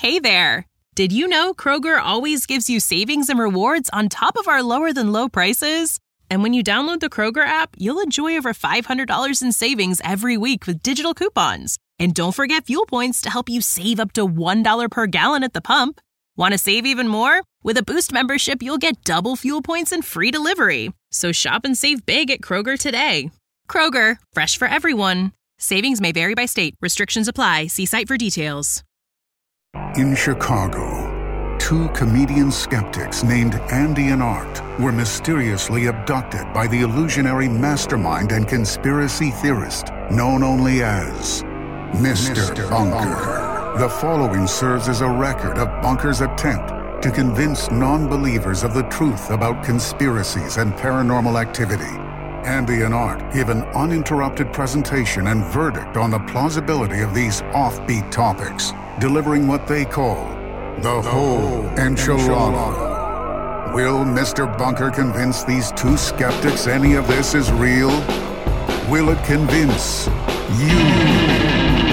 Hey there! Did you know Kroger always gives you savings and rewards on top of our lower-than-low prices? And when you download the Kroger app, you'll enjoy over $500 in savings every week with digital coupons. And don't forget fuel points to help you save up to $1 per gallon at the pump. Want to save even more? With a Boost membership, you'll get double fuel points and free delivery. So shop and save big at Kroger today. Kroger, fresh for everyone. Savings may vary by state. Restrictions apply. See site for details. In Chicago, two comedian skeptics named Andy and Art were mysteriously abducted by the illusionary mastermind and conspiracy theorist known only as Mr. Bunker. The following serves as a record of Bunker's attempt to convince non-believers of the truth about conspiracies and paranormal activity. Andy and Art give an uninterrupted presentation and verdict on the plausibility of these offbeat topics, delivering what they call the whole enchilada. Will Mr. Bunker convince these two skeptics any of this is real? Will it convince you?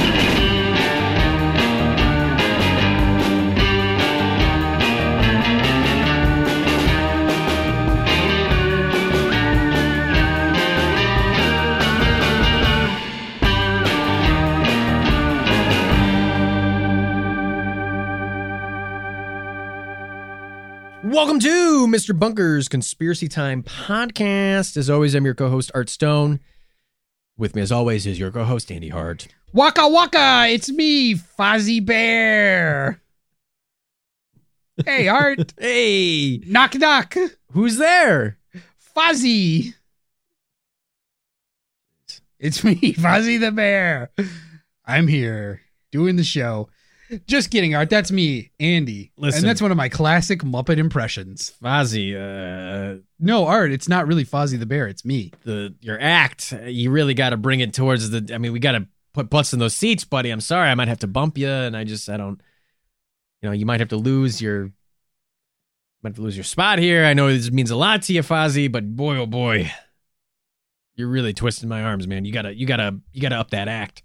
Welcome to Mr. Bunker's Conspiracy Time podcast. As always, I'm your co-host, Art Stone. With me, as always, is your co-host, Andy Hart. Waka waka, it's me, Fozzie Bear. Hey, Art. Hey. Knock knock. Who's there? Fozzie. It's me, Fozzie the Bear. I'm here doing the show. Just kidding, Art. That's me, Andy. Listen. And that's one of my classic Muppet impressions. Fozzie, No, Art, it's not really Fozzie the Bear. It's me. your act, you really got to bring it towards we got to put butts in those seats, buddy. I'm sorry. I might have to bump you, and I don't, you might have to lose your spot here. I know this means a lot to you, Fozzie, but boy, oh boy, you're really twisting my arms, man. You gotta up that act.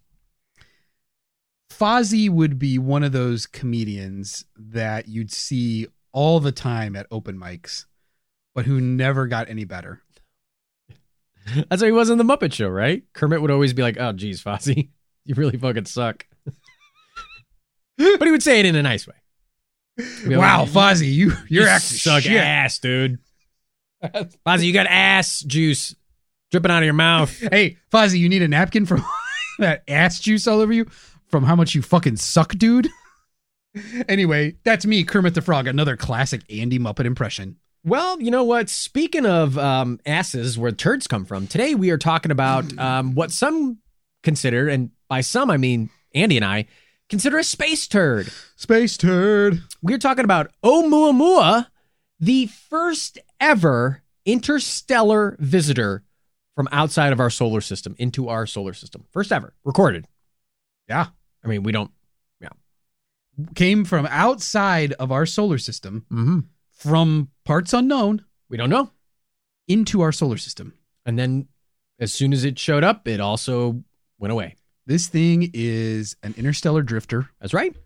Fozzie would be one of those comedians that you'd see all the time at open mics, but who never got any better. That's how he was in the Muppet Show, right? Kermit would always be like, "Oh, geez, Fozzie, you really fucking suck." But he would say it in a nice way. Wow, like, Fozzie, you're acting suck shit. ass, dude. Fozzie, you got ass juice dripping out of your mouth. Hey, Fozzie, you need a napkin from that ass juice all over you from how much you fucking suck, dude? Anyway, that's me, Kermit the Frog, another classic Andy Muppet impression. Well, you know what? Speaking of asses, where turds come from, today we are talking about what some consider, and by some I mean Andy and I, consider a space turd. Space turd. We're talking about Oumuamua, the first ever interstellar visitor from outside of our solar system into our solar system. First ever recorded. Yeah. I mean, we don't, Came from outside of our solar system, from parts unknown. We don't know. Into our solar system. And then as soon as it showed up, it also went away. This thing is an interstellar drifter. That's right.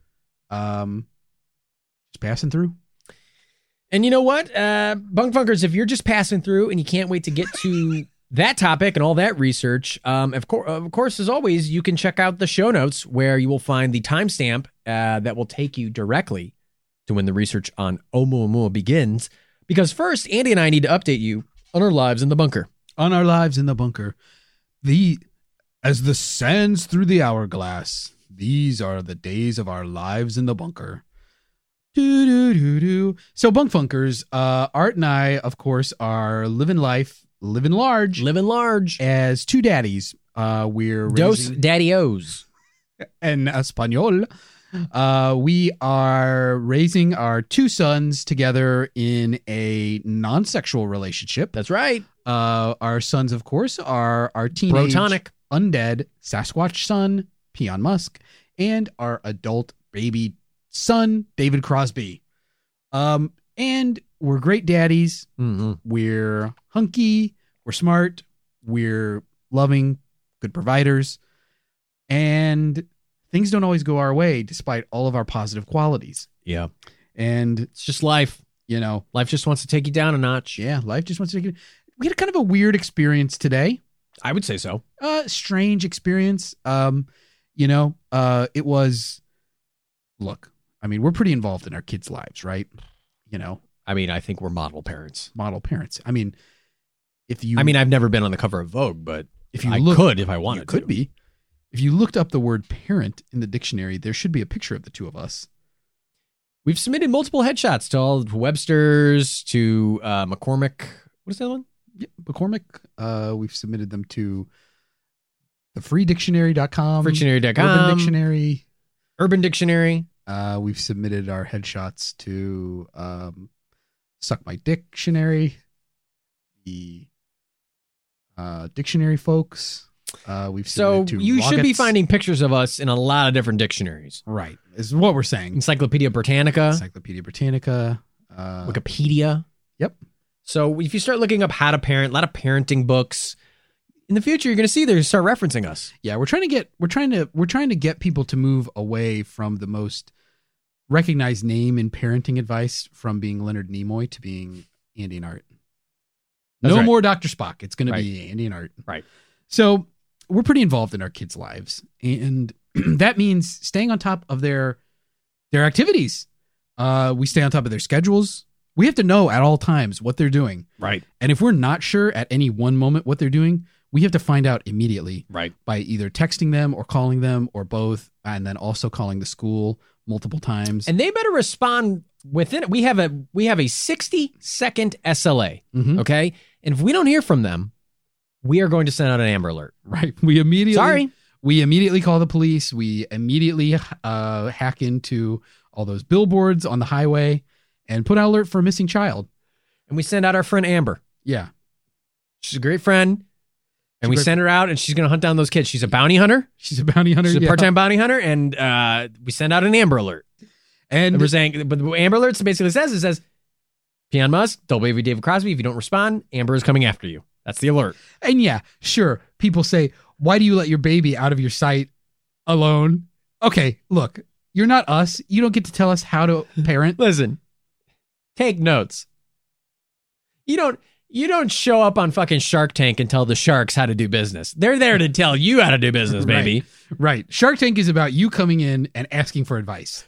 Just passing through. And you know what? Bunk Funkers, if you're just passing through and you can't wait to get to that topic and all that research, of course, as always, you can check out the show notes where you will find the timestamp that will take you directly to when the research on Oumuamua begins. Because first, Andy and I need to update you on our lives in the bunker. On our lives in the bunker. As the sands through the hourglass, these are the days of our lives in the bunker. So, Bunk Funkers, Art and I, of course, are living life, living large as two daddies. We're Dos daddy-os. En español. We are raising our two sons together in a non-sexual relationship. That's right. Our sons, of course, are our teenage Protonic undead Sasquatch son, Peon Musk, and our adult baby son, David Crosby. And we're great daddies. Mm-hmm. We're hunky. We're smart. We're loving, good providers. And things don't always go our way despite all of our positive qualities. Yeah. And, It's just life. you know, Life just wants to take you down a notch. yeah, life just wants to take it. We had kind of a weird experience today. I would say so. Strange experience. It was, look, I mean, we're pretty involved in our kids' lives, right? You know, I mean, I think we're model parents. model parents. I mean, if you, I've never been on the cover of Vogue, but if you I look, could if I wanted you could to. be. If you looked up the word parent in the dictionary, there should be a picture of the two of us. We've submitted multiple headshots to all Webster's, to McCormick. What is the other one? Yeah, McCormick, we've submitted them to thefreedictionary.com, Frictionary.com. Urban Dictionary. Urban Dictionary. We've submitted our headshots to Suck My Dictionary, the dictionary folks. We've So submitted to you should be Rockets. finding pictures of us in a lot of different dictionaries. Right, is what we're saying. Encyclopedia Britannica, Encyclopedia Britannica. Wikipedia. Yep. So if you start looking up how to parent, a lot of parenting books. In the future, you're going to see they start referencing us. Yeah, we're trying to get people to move away from the most recognized name in parenting advice, from being Leonard Nimoy to being Andy and Art. That's No right. more Dr. Spock. It's going Right. to be Andy and Art. Right. So we're pretty involved in our kids' lives, and that means staying on top of their activities. We stay on top of their schedules. We have to know at all times what they're doing. Right. And if we're not sure at any one moment what they're doing, we have to find out immediately Right. by either texting them or calling them or both, and then also calling the school multiple times. And they better respond within it. We have a 60-second SLA. Mhm. Okay. And if we don't hear from them, we are going to send out an Amber Alert. Right. We immediately call the police. We immediately hack into all those billboards on the highway and put out an alert for a missing child. And we send out our friend Amber. Yeah. She's a great friend. And we She's a great- send her out, and she's going to hunt down those kids. She's a bounty hunter. She's a bounty hunter. She's a yeah. part-time bounty hunter, and we send out an Amber Alert. And And we're saying, but the Amber Alert basically says, Elon Musk, Double Baby David Crosby, if you don't respond, Amber is coming after you. That's the alert. And yeah, sure. People say, why do you let your baby out of your sight alone? Okay, look, you're not us. You don't get to tell us how to parent. Listen, take notes. You don't show up on fucking Shark Tank and tell the sharks how to do business. They're there to tell you how to do business, baby. Right. Shark Tank is about you coming in and asking for advice.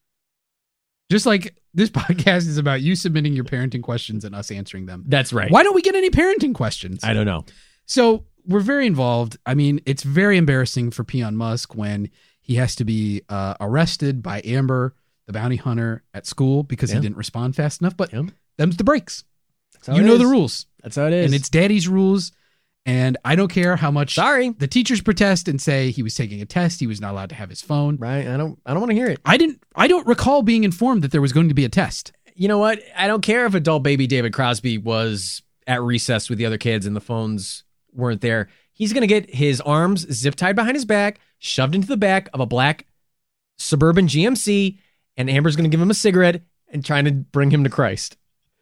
Just like this podcast is about you submitting your parenting questions and us answering them. That's right. Why don't we get any parenting questions? I don't know. So we're very involved. I mean, it's very embarrassing for Elon Musk when he has to be arrested by Amber, the bounty hunter, at school because he Yeah. didn't respond fast enough. But Yeah. them's the breaks. That's how You it know is. the rules. That's how it is. And it's daddy's rules. And I don't care how much sorry. the teachers protest and say he was taking a test. He was not allowed to have his phone. Right. I don't want to hear it. I don't recall being informed that there was going to be a test. You know what? I don't care if adult baby David Crosby was at recess with the other kids and the phones weren't there. He's going to get his arms zip tied behind his back, shoved into the back of a black Suburban GMC, and Amber's going to give him a cigarette and trying to bring him to Christ.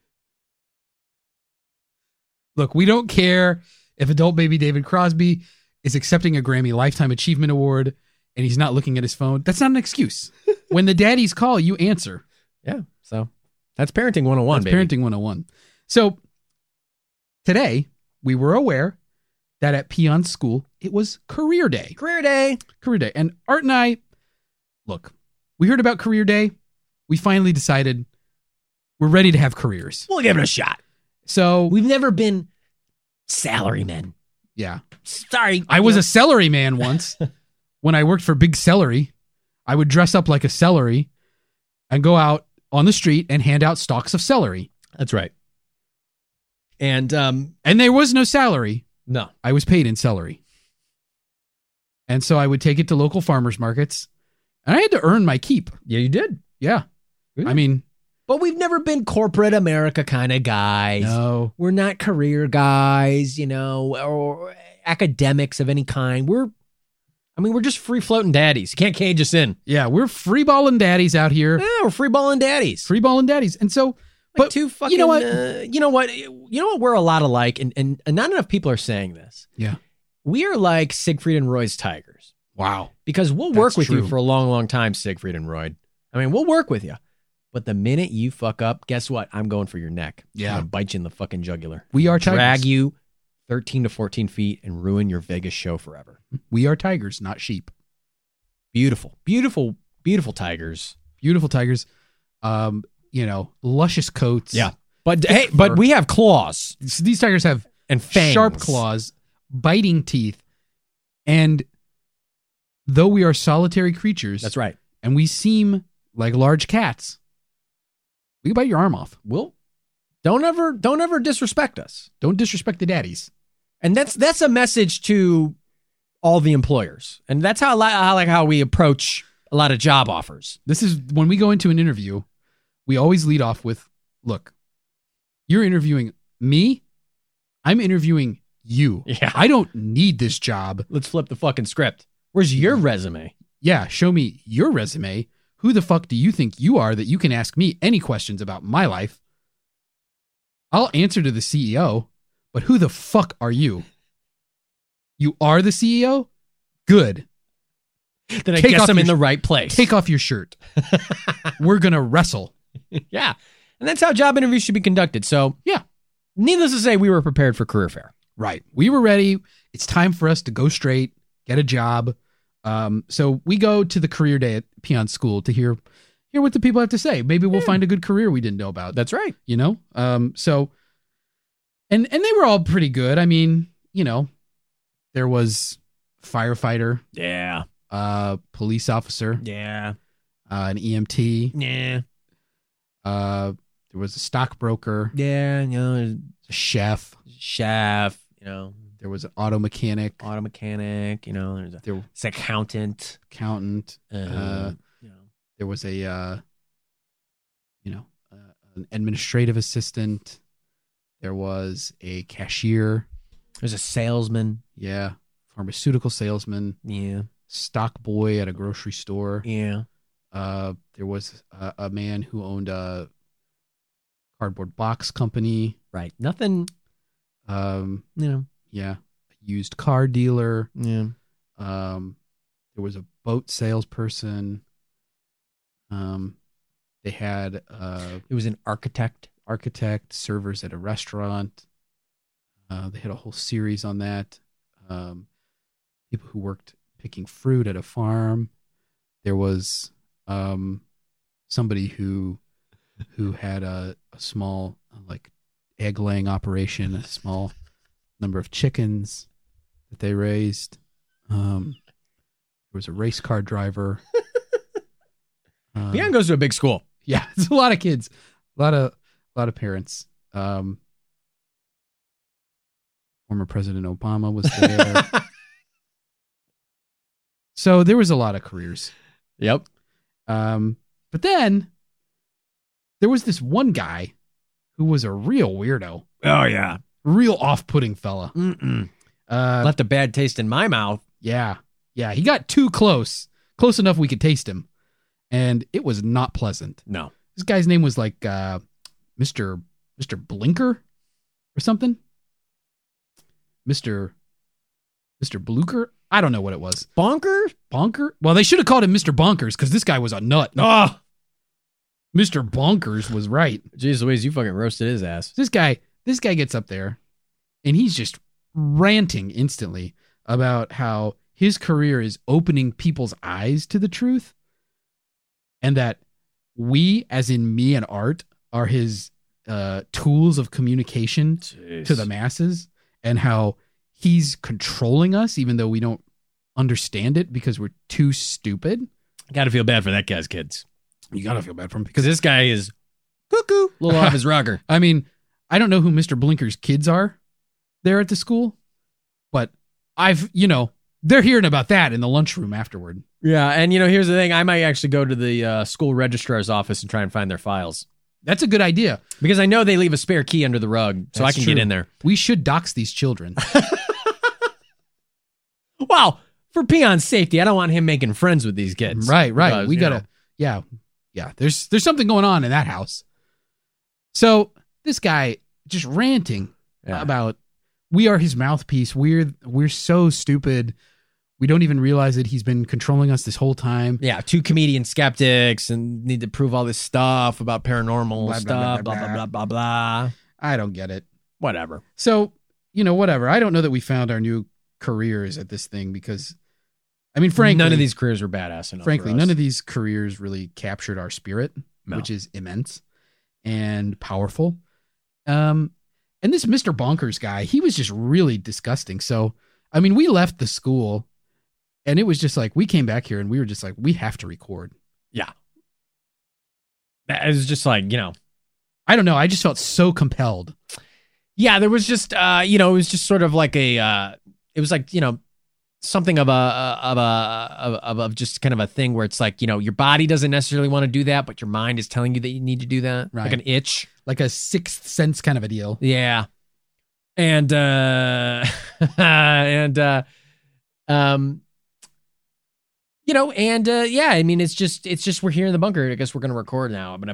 Look, we don't care if adult baby David Crosby is accepting a Grammy Lifetime Achievement Award and he's not looking at his phone. That's not an excuse. When the daddies call, you answer. Yeah. So that's parenting 101, That's baby. parenting 101. So today, we were aware that at Peon's school, it was career day. Career day. Career day. And Art and I, look, we heard about career day. We finally decided we're ready to have careers. We'll give it a shot. So, We've never been salarymen. yeah. Sorry. I was a celery man once. When I worked for Big Celery, I would dress up like a celery and go out on the street and hand out stalks of celery. That's right. And And there was no salary. no. I was paid in celery. And so I would take it to local farmers markets and I had to earn my keep. Yeah, you did. Yeah. I mean, But we've never been corporate America kind of guys. no. We're not career guys, or academics of any kind. We're just free floating daddies. You can't cage us in. Yeah, we're free balling daddies out here. Yeah, we're free balling daddies. Free balling daddies. And so, but two fucking. you know what? You know what? We're a lot alike, and not enough people are saying this. Yeah. We are like Siegfried and Roy's tigers. Wow. Because we'll work That's with you true. for a long, long time, Siegfried and Royd. I mean, we'll work with you. But the minute you fuck up, guess what? I'm going for your neck. Yeah. I'm gonna bite you in the fucking jugular. We are tigers. Drag you 13 to 14 feet and ruin your Vegas show forever. We are tigers, not sheep. Beautiful, beautiful, beautiful tigers. Beautiful tigers. Luscious coats. Yeah. But hey, fur. but we have claws These tigers have and fangs. sharp claws, biting teeth, and though we are solitary creatures, That's right. and we seem like large cats, we can bite your arm off. Don't ever disrespect us. Don't disrespect the daddies. And that's a message to all the employers. And that's how we approach a lot of job offers. This is when we go into an interview, we always lead off with, look, you're interviewing me. I'm interviewing you. Yeah. I don't need this job. Let's flip the fucking script. Where's your resume? Yeah, show me your resume. Who the fuck do you think you are that you can ask me any questions about my life? I'll answer to the CEO, but who the fuck are you? You are the CEO? Good. Then I Take guess off I'm in your- the right place. Take off your shirt. We're going to wrestle. Yeah. And that's how job interviews should be conducted. So, Yeah. needless to say, we were prepared for career fair. Right. We were ready. It's time for us to go straight, get a job. So we go to the career day at Peon School to hear what the people have to say. Maybe we'll find a good career we didn't know about. That's right. You know? So and they were all pretty good. I mean, there was firefighter, Yeah. police officer, Yeah. an EMT, Yeah. there was a stockbroker, Yeah. a chef, Chef, there was an auto mechanic, auto mechanic, there's there was an accountant. accountant, there was an administrative assistant. There was a cashier. There's a salesman. Yeah. Pharmaceutical salesman. Yeah. Stock boy at a grocery store. Yeah. There was a man who owned a cardboard box company. Right. Nothing, Yeah. A used car dealer. Yeah. There was a boat salesperson. They had It was an architect. servers at a restaurant. They had a whole series on that. People who worked picking fruit at a farm. There was somebody who had a small egg laying operation, a small number of chickens that they raised. There was a race car driver. Peon goes to a big school. Yeah, it's a lot of kids, a lot of parents. Former President Obama was there. So there was a lot of careers. Yep. But then there was this one guy who was a real weirdo, Oh, yeah. real off-putting fella. Left a bad taste in my mouth. Yeah. He got too close enough we could taste him, and it was not pleasant. No. This guy's name was like Mr. Blinker or something. Mr. Blucher? I don't know what it was. Bonker? Well, they should have called him Mr. Bonkers because this guy was a nut. Oh, Mr. Bonkers was right. jeez Louise, you fucking roasted his ass. This guy gets up there and he's just ranting instantly about how his career is opening people's eyes to the truth, and that we, as in me and Art, are his tools of communication to the masses, and how he's controlling us even though we don't understand it because we're too stupid. Got to feel bad for that guy's kids. You gotta feel bad for him Because this guy is cuckoo, a little off his rocker. I mean, I don't know who Mr. Blinker's kids are there at the school, but they're hearing about that in the lunchroom afterward. Yeah, and here's the thing. I might actually go to the school registrar's office and try and find their files. That's a good idea. Because I know they leave a spare key under the rug, so That's I can true. get in there. We should dox these children. Well, for Peon's safety, I don't want him making friends with these kids. Right. Because, We gotta, yeah. There's something going on in that house. So this guy just ranting Yeah. about we are his mouthpiece. We're so stupid. We don't even realize that he's been controlling us this whole time. Yeah, 2 comedian skeptics and need to prove all this stuff about paranormal Blah, blah, stuff, blah, blah, blah, blah, blah, blah, blah. I don't get it. Whatever. So, whatever. I don't know that we found our new careers at this thing because, frankly, none of these careers were badass enough. Frankly, for us. none of these careers really captured our spirit, No. which is immense and powerful. And this Mr. Bonkers guy, he was just really disgusting. So, we left the school and it was just like, we came back here and we were just like, we have to record. Yeah. That is just like, I don't know. I just felt so compelled. Yeah, there was just, it was just sort of like it was like, something of just kind of a thing where it's like, your body doesn't necessarily want to do that, but your mind is telling you that you need to do that. Right. Like an itch. Like a Sixth Sense kind of a deal. Yeah. And, it's just we're here in the bunker. I guess we're going to record now. But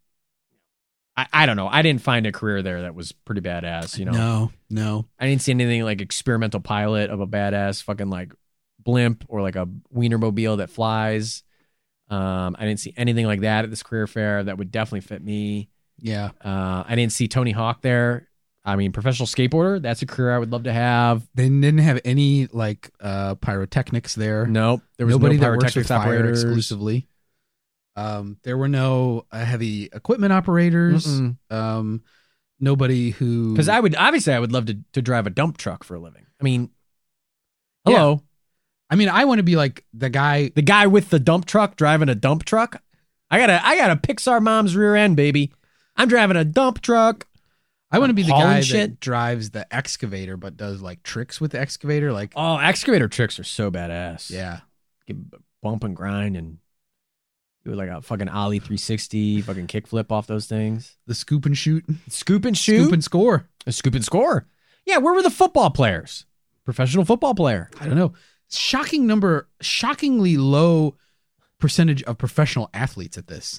I don't know. I didn't find a career there that was pretty badass, No. I didn't see anything like experimental pilot of a badass fucking like blimp or like a Wienermobile that flies. I didn't see anything like that at this career fair that would definitely fit me. Yeah. I didn't see Tony Hawk there. Professional skateboarder, that's a career I would love to have. They didn't have any like pyrotechnics there. Nope. There was nobody no that works with pyrotechnics fire operators. exclusively. There were no heavy equipment operators. Mm-mm. Nobody who, Because I would love to drive a dump truck for a living. Hello. Yeah. I want to be like the guy with the dump truck driving a dump truck. I got a Pixar mom's rear end, baby. I'm driving a dump truck. I want to be the hauling guy shit. that drives the excavator, but does like tricks with the excavator. Like, Oh, excavator tricks are so badass. yeah, Get bump and grind and do like a fucking Ollie 360, fucking kickflip off those things. the scoop and shoot, Scoop and shoot. scoop and score. A scoop and score. Yeah, where were the football players? Professional football player. I don't know. Shockingly low percentage of professional athletes at this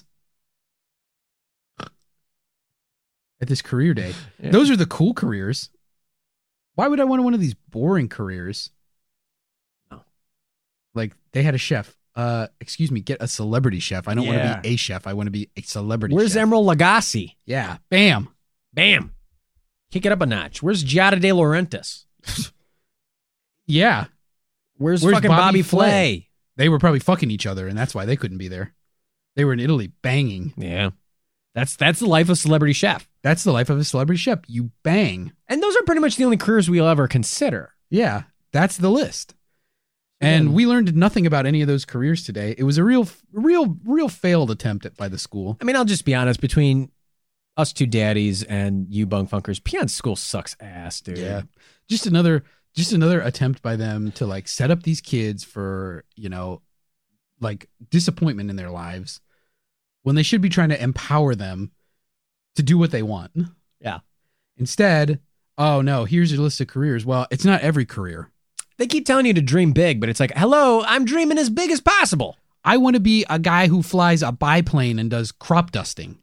career day. Yeah. Those are the cool careers. Why would I want one of these boring careers? No. Like they had a chef. Excuse me, get a celebrity chef. I don't want Yeah. to be a chef. I want to be a celebrity Where's chef. Emerald Lagasse? Yeah. Bam. Bam. Kick it up a notch. Where's Giada De Laurentiis? Yeah. Where's Where's fucking Bobby Bobby Flay? Flay? They were probably fucking each other, and that's why they couldn't be there. They were in Italy banging. Yeah. That's the life of celebrity chef. That's the life of a celebrity chef. You bang. And those are pretty much the only careers we'll ever consider. Yeah. That's the list. And we learned nothing about any of those careers today. It was a real failed attempt by the school. I'll just be honest, between us two daddies and you bunk funkers, Peon School sucks ass, dude. Yeah. Just another attempt by them to like set up these kids for, like disappointment in their lives when they should be trying to empower them to do what they want. Yeah. Instead, oh no, here's your list of careers. Well, it's not every career. They keep telling you to dream big, but it's like, hello, I'm dreaming as big as possible. I want to be a guy who flies a biplane and does crop dusting.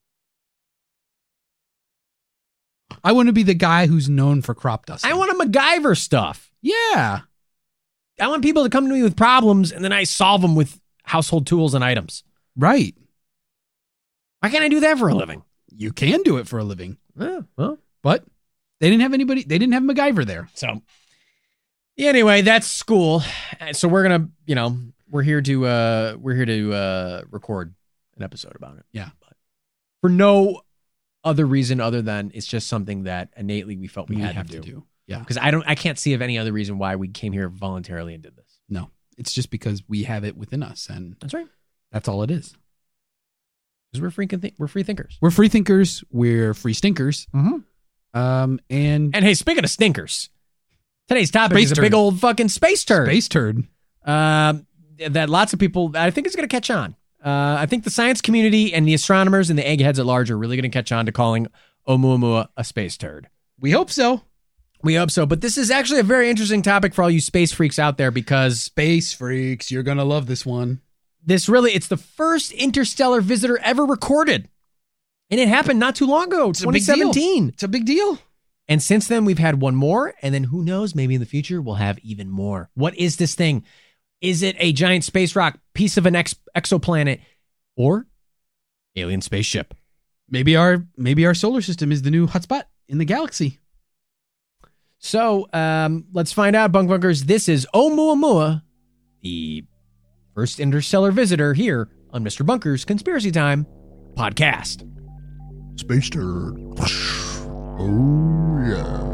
I want to be the guy who's known for crop dusting. I want to MacGyver stuff. Yeah. I want people to come to me with problems and then I solve them with household tools and items. Right. Why can't I do that for a living? You can do it for a living. Well, But they didn't have MacGyver there. so anyway, that's school. So we're gonna, we're here to record an episode about it. Yeah. But for no other reason other than it's just something that innately we felt we had have to do. Yeah. Because I can't see of any other reason why we came here voluntarily and did this. No, it's just because we have it within us, and That's right. that's all it is. Because we're free thinkers. We're free thinkers. We're free stinkers. Mm-hmm. And hey, speaking of stinkers, today's topic Space is a turd. big old fucking space turd. space turd. That lots of people, I think, is going to catch on. I think the science community and the astronomers and the eggheads at large are really going to catch on to calling Oumuamua a space turd. We hope so. We hope so. But this is actually a very interesting topic for all you space freaks out there because Space freaks, you're gonna love this one. it's the first interstellar visitor ever recorded. And it happened not too long ago, It's a big deal. 2017. It's a big deal. And since then, we've had one more. And then who knows, maybe in the future, we'll have even more. What is this thing? Is it a giant space rock, piece of an exoplanet, or alien spaceship? Maybe our solar system is the new hotspot in the galaxy. So let's find out, Bunk Bunkers. This is Oumuamua, the first interstellar visitor here on Mr. Bunker's Conspiracy Time podcast. Space turd. Oh, yeah.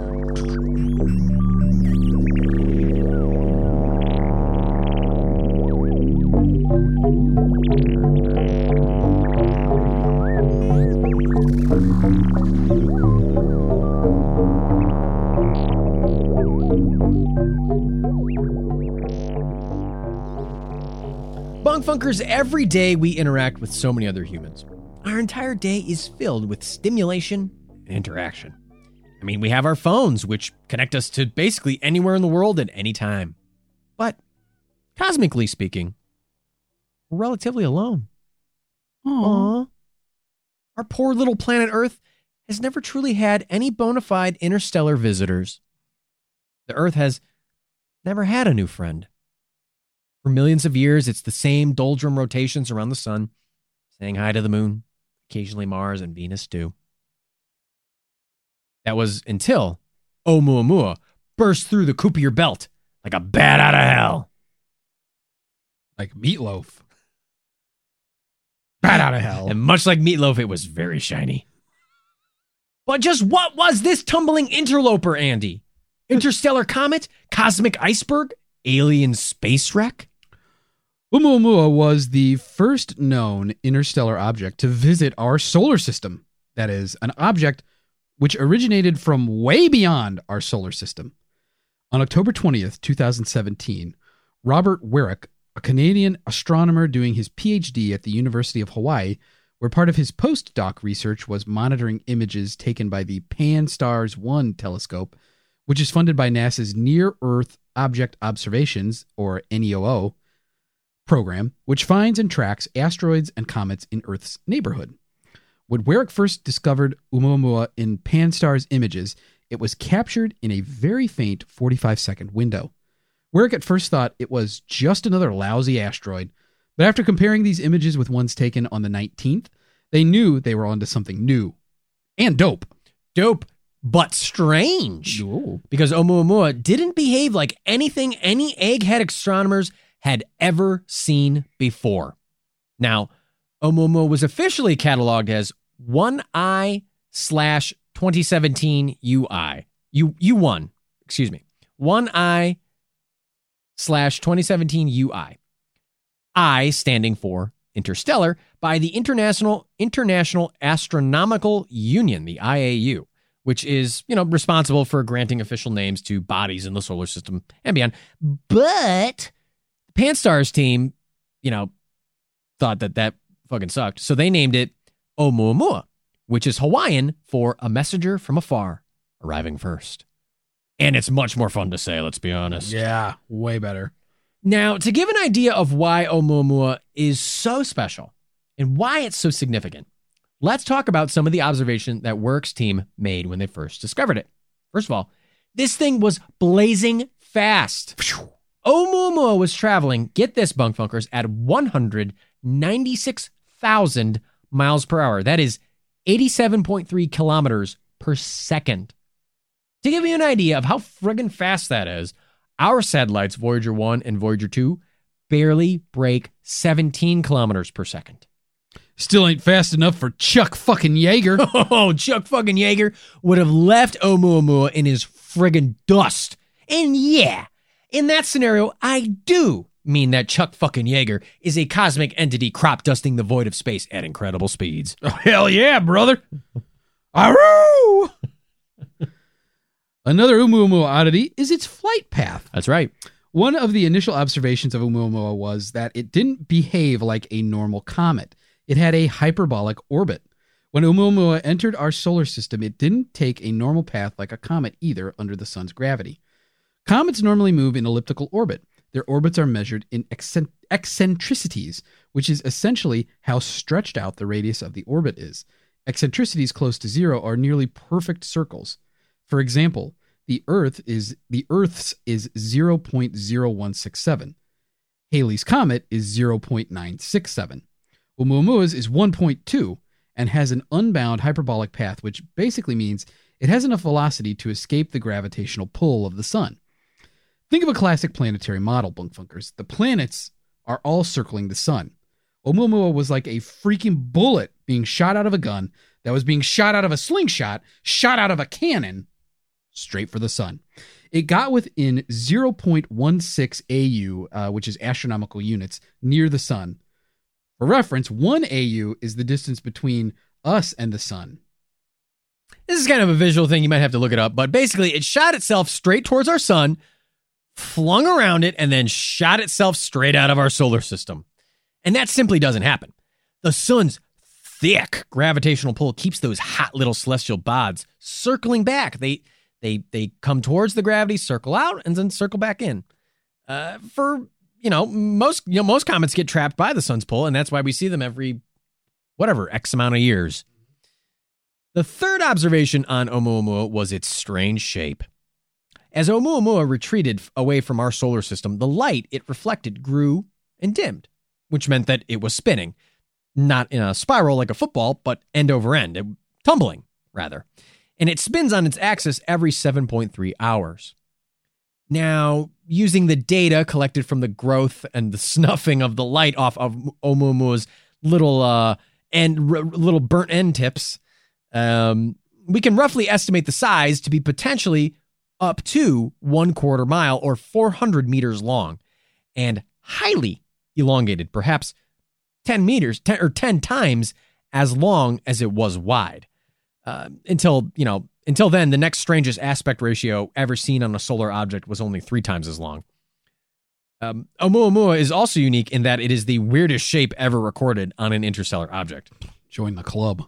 Bunk Funkers, every day we interact with so many other humans. Our entire day is filled with stimulation and interaction. I mean, we have our phones, which connect us to basically anywhere in the world at any time. But cosmically speaking, we're relatively alone. Aww. Our poor little planet Earth has never truly had any bona fide interstellar visitors. The Earth has never had a new friend. For millions of years, it's the same doldrum rotations around the sun, saying hi to the moon, occasionally Mars and Venus too. That was until Oumuamua burst through the coop of your belt like a bat out of hell. Like Meatloaf. Bat out of hell. And much like Meatloaf, it was very shiny. But just what was this tumbling interloper, Andy? Interstellar comet? Cosmic iceberg? Alien space wreck? Oumuamua was the first known interstellar object to visit our solar system. That is, an object which originated from way beyond our solar system. On October 20th, 2017, Robert Wyrick, a Canadian astronomer doing his PhD at the University of Hawaii, where part of his postdoc research was monitoring images taken by the Pan-STARRS-1 telescope, which is funded by NASA's Near-Earth Object Observations, or NEOO, program, which finds and tracks asteroids and comets in Earth's neighborhood. When Wyrick first discovered Oumuamua in Pan-STARRS images, it was captured in a very faint 45-second window. Wyrick at first thought it was just another lousy asteroid, but after comparing these images with ones taken on the 19th, they knew they were onto something new and dope. Dope, but strange. Ooh. Because Oumuamua didn't behave like anything any egghead astronomers had ever seen before. Now, Oumuamua was officially cataloged as 1I/2017 UI. U1, excuse me. 1I/2017 UI. I standing for interstellar by the International Astronomical Union, the IAU, which is, responsible for granting official names to bodies in the solar system and beyond. But the Pan-STARRS team, thought that fucking sucked. So they named it Oumuamua, which is Hawaiian for a messenger from afar, arriving first. And it's much more fun to say, let's be honest. Yeah, way better. Now, to give an idea of why Oumuamua is so special and why it's so significant, let's talk about some of the observation that Wyrick's team made when they first discovered it. First of all, this thing was blazing fast. Oumuamua was traveling, get this, Bunk Funkers, at 196,000 miles per hour. That is 87.3 kilometers per second. To give you an idea of how friggin' fast that is, our satellites, Voyager 1 and Voyager 2, barely break 17 kilometers per second. Still ain't fast enough for Chuck fucking Yeager. Oh, Chuck fucking Yeager would have left Oumuamua in his friggin' dust. And yeah, in that scenario, I do mean that Chuck fucking Yeager is a cosmic entity crop dusting the void of space at incredible speeds. Oh, hell yeah, brother. Aroo! Another Oumuamua oddity is its flight path. That's right. One of the initial observations of Oumuamua was that it didn't behave like a normal comet. It had a hyperbolic orbit. When Oumuamua entered our solar system, it didn't take a normal path like a comet either under the sun's gravity. Comets normally move in elliptical orbit. Their orbits are measured in eccentricities, which is essentially how stretched out the radius of the orbit is. Eccentricities close to zero are nearly perfect circles. For example, the Earth's is 0.0167. Halley's Comet is 0.967. Oumuamua's is 1.2 and has an unbound hyperbolic path, which basically means it has enough velocity to escape the gravitational pull of the sun. Think of a classic planetary model, Bunkfunkers. The planets are all circling the sun. Oumuamua was like a freaking bullet being shot out of a gun that was being shot out of a slingshot, shot out of a cannon, straight for the sun. It got within 0.16 AU, which is astronomical units, near the sun. For reference, 1 AU is the distance between us and the sun. This is kind of a visual thing. You might have to look it up. But basically, it shot itself straight towards our sun, flung around it, and then shot itself straight out of our solar system. And that simply doesn't happen. The sun's thick gravitational pull keeps those hot little celestial bodies circling back. They come towards the gravity, circle out, and then circle back in. Most comets get trapped by the sun's pull, and that's why we see them every, X amount of years. The third observation on Oumuamua was its strange shape. As Oumuamua retreated away from our solar system, the light it reflected grew and dimmed, which meant that it was spinning. Not in a spiral like a football, but end over end, tumbling, rather. And it spins on its axis every 7.3 hours. Now, using the data collected from the growth and the snuffing of the light off of Oumuamua's little burnt end tips, we can roughly estimate the size to be potentially up to 1/4 mile or 400 meters long and highly elongated, perhaps 10 times as long as it was wide. Until then, the next strangest aspect ratio ever seen on a solar object was only 3 times as long. Oumuamua is also unique in that it is the weirdest shape ever recorded on an interstellar object. Join the club.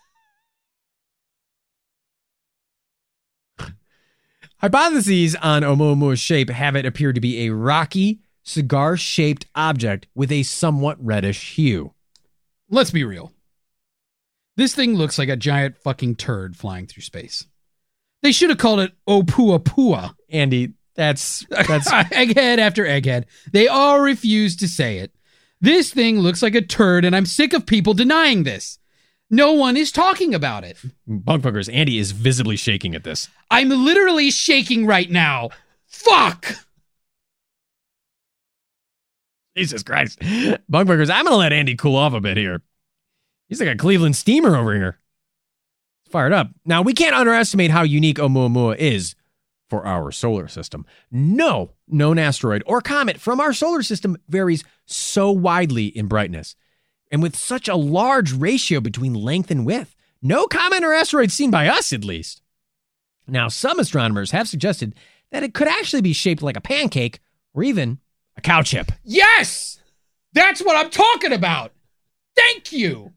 Hypotheses on Oumuamua's shape have it appear to be a rocky, cigar-shaped object with a somewhat reddish hue. Let's be real. This thing looks like a giant fucking turd flying through space. They should have called it Opuapua. Andy, that's egghead after egghead. They all refuse to say it. This thing looks like a turd, and I'm sick of people denying this. No one is talking about it. Bunkfunkers, Andy is visibly shaking at this. I'm literally shaking right now. Fuck! Jesus Christ. Bunkfunkers, I'm going to let Andy cool off a bit here. He's like a Cleveland steamer over here. He's fired up. Now, we can't underestimate how unique Oumuamua is for our solar system. No known asteroid or comet from our solar system varies so widely in brightness. And with such a large ratio between length and width, no comet or asteroid seen by us, at least. Now, some astronomers have suggested that it could actually be shaped like a pancake or even a cow chip. Yes! That's what I'm talking about! Thank you!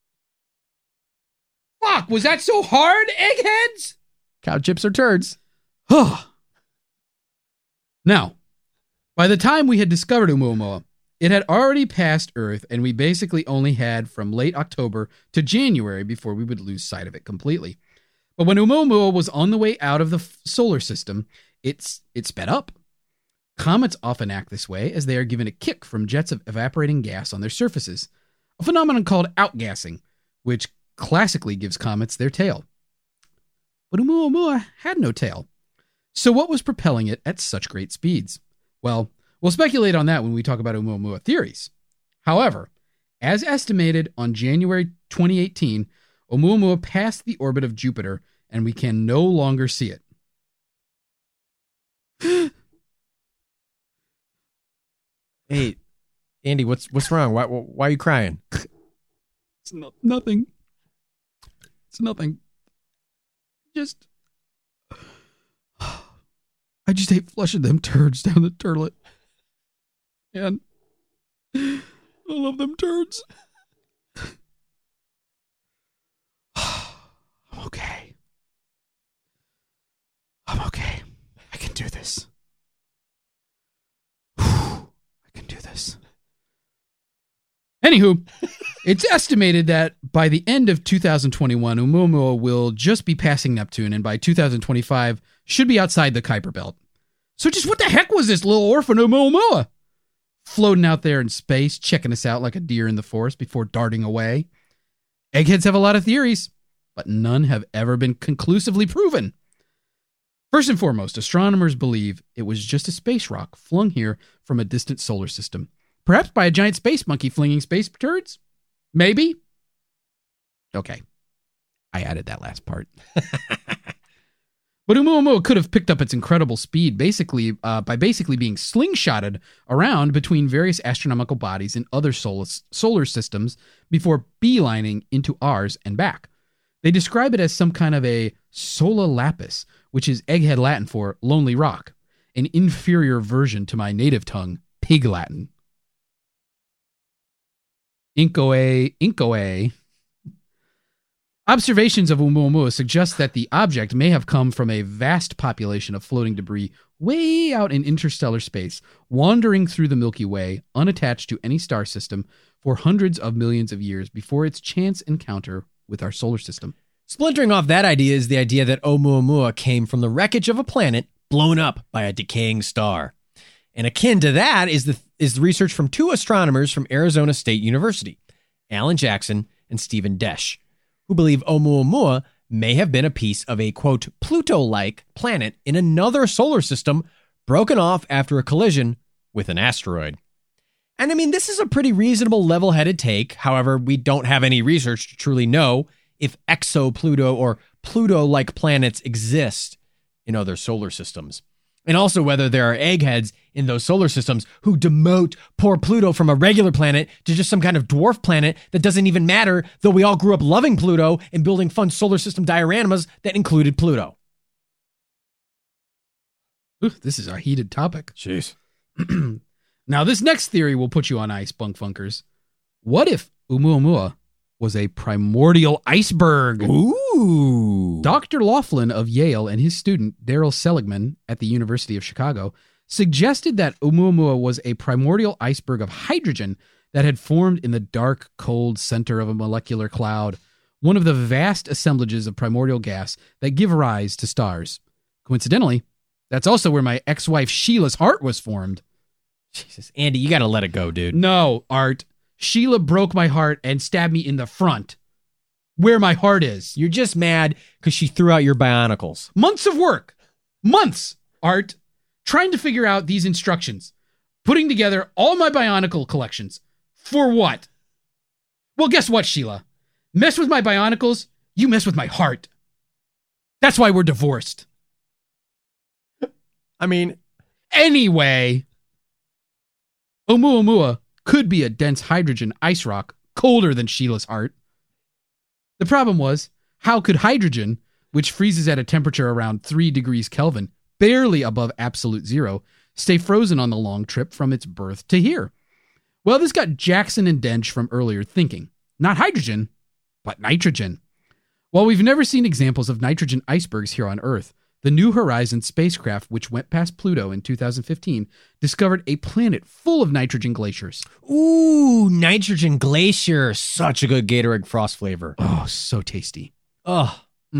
Fuck, was that so hard, eggheads? Cow chips are turds. Now, by the time we had discovered Oumuamua, it had already passed Earth, and we basically only had from late October to January before we would lose sight of it completely. But when Oumuamua was on the way out of the solar system, it sped up. Comets often act this way as they are given a kick from jets of evaporating gas on their surfaces, a phenomenon called outgassing, which classically gives comets their tail. But Oumuamua had no tail. So what was propelling it at such great speeds? Well, we'll speculate on that when we talk about Oumuamua theories. However, as estimated on January 2018, Oumuamua passed the orbit of Jupiter, and we can no longer see it. Hey, Andy, what's wrong? Why are you crying? It's nothing. It's nothing. I just hate flushing them turds down the toilet. And I love them turds. I'm okay. I'm okay. I can do this. I can do this. Anywho, it's estimated that by the end of 2021, Oumuamua will just be passing Neptune, and by 2025, should be outside the Kuiper Belt. So just what the heck was this little orphan Oumuamua? Floating out there in space, checking us out like a deer in the forest before darting away. Eggheads have a lot of theories, but none have ever been conclusively proven. First and foremost, astronomers believe it was just a space rock flung here from a distant solar system. Perhaps by a giant space monkey flinging space turds? Maybe. Okay. I added that last part. But Oumuamua could have picked up its incredible speed by basically being slingshotted around between various astronomical bodies in other solar systems before beelining into ours and back. They describe it as some kind of a sola lapis, which is egghead Latin for lonely rock, an inferior version to my native tongue, pig Latin. Incoe. Observations of Oumuamua suggest that the object may have come from a vast population of floating debris way out in interstellar space, wandering through the Milky Way, unattached to any star system, for hundreds of millions of years before its chance encounter with our solar system. Splintering off that idea is the idea that Oumuamua came from the wreckage of a planet blown up by a decaying star. And akin to that is the research from two astronomers from Arizona State University, Alan Jackson and Stephen Desch, who believe Oumuamua may have been a piece of a, quote, Pluto-like planet in another solar system broken off after a collision with an asteroid. And I mean, this is a pretty reasonable level-headed take. However, we don't have any research to truly know if exo-Pluto or Pluto-like planets exist in other solar systems. And also whether there are eggheads in those solar systems who demote poor Pluto from a regular planet to just some kind of dwarf planet that doesn't even matter, though we all grew up loving Pluto and building fun solar system dioramas that included Pluto. Ooh, this is a heated topic. Jeez. Now, this next theory will put you on ice, bunk funkers. What if Oumuamua was a primordial iceberg? Ooh. Dr. Laughlin of Yale and his student, Daryl Seligman at the University of Chicago, suggested that Oumuamua was a primordial iceberg of hydrogen that had formed in the dark, cold center of a molecular cloud, one of the vast assemblages of primordial gas that give rise to stars. Coincidentally, that's also where my ex-wife Sheila's heart was formed. Jesus, Andy, you gotta let it go, dude. No, Art. Sheila broke my heart and stabbed me in the front, where my heart is. You're just mad because she threw out your bionicles. Months of work. Months, Art, trying to figure out these instructions. Putting together all my bionicle collections. For what? Well, guess what, Sheila? Mess with my bionicles, you mess with my heart. That's why we're divorced. I mean, anyway, Oumuamua could be a dense hydrogen ice rock colder than Sheila's heart. The problem was, how could hydrogen, which freezes at a temperature around 3 degrees Kelvin, barely above absolute zero, stay frozen on the long trip from its birth to here? Well, this got Jackson and Dench from earlier thinking. Not hydrogen, but nitrogen. While we've never seen examples of nitrogen icebergs here on Earth, the New Horizons spacecraft, which went past Pluto in 2015, discovered a planet full of nitrogen glaciers. Ooh, nitrogen glacier. Such a good Gatorade Frost flavor. Oh, so tasty. Oh.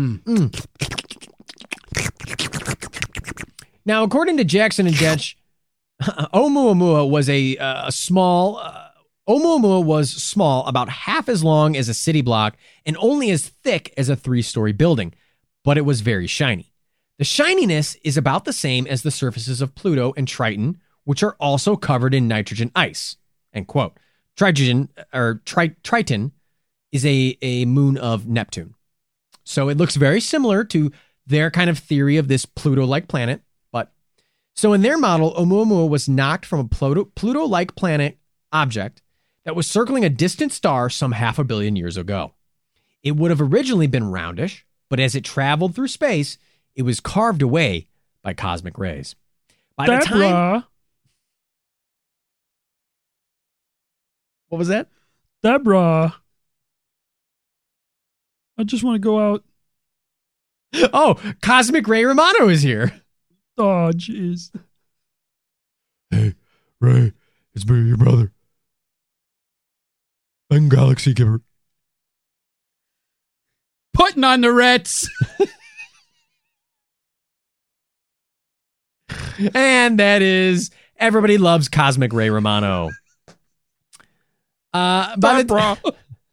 Now, according to Jackson and Dench, Oumuamua was small, about half as long as a city block and only as thick as a 3-story building, but it was very shiny. The shininess is about the same as the surfaces of Pluto and Triton, which are also covered in nitrogen ice. End quote. Triton is a moon of Neptune. So it looks very similar to their kind of theory of this Pluto-like planet. So in their model, Oumuamua was knocked from a Pluto-like planet object that was circling a distant star some 500 million years ago. It would have originally been roundish, but as it traveled through space, it was carved away by cosmic rays. By the time... What was that? Deborah. I just want to go out. Oh, Cosmic Ray Romano is here. Oh, jeez. Hey, Ray, it's me, your brother. I'm Galaxy Giver. Putting on the Reds. And that is Everybody Loves Cosmic Ray Romano. By the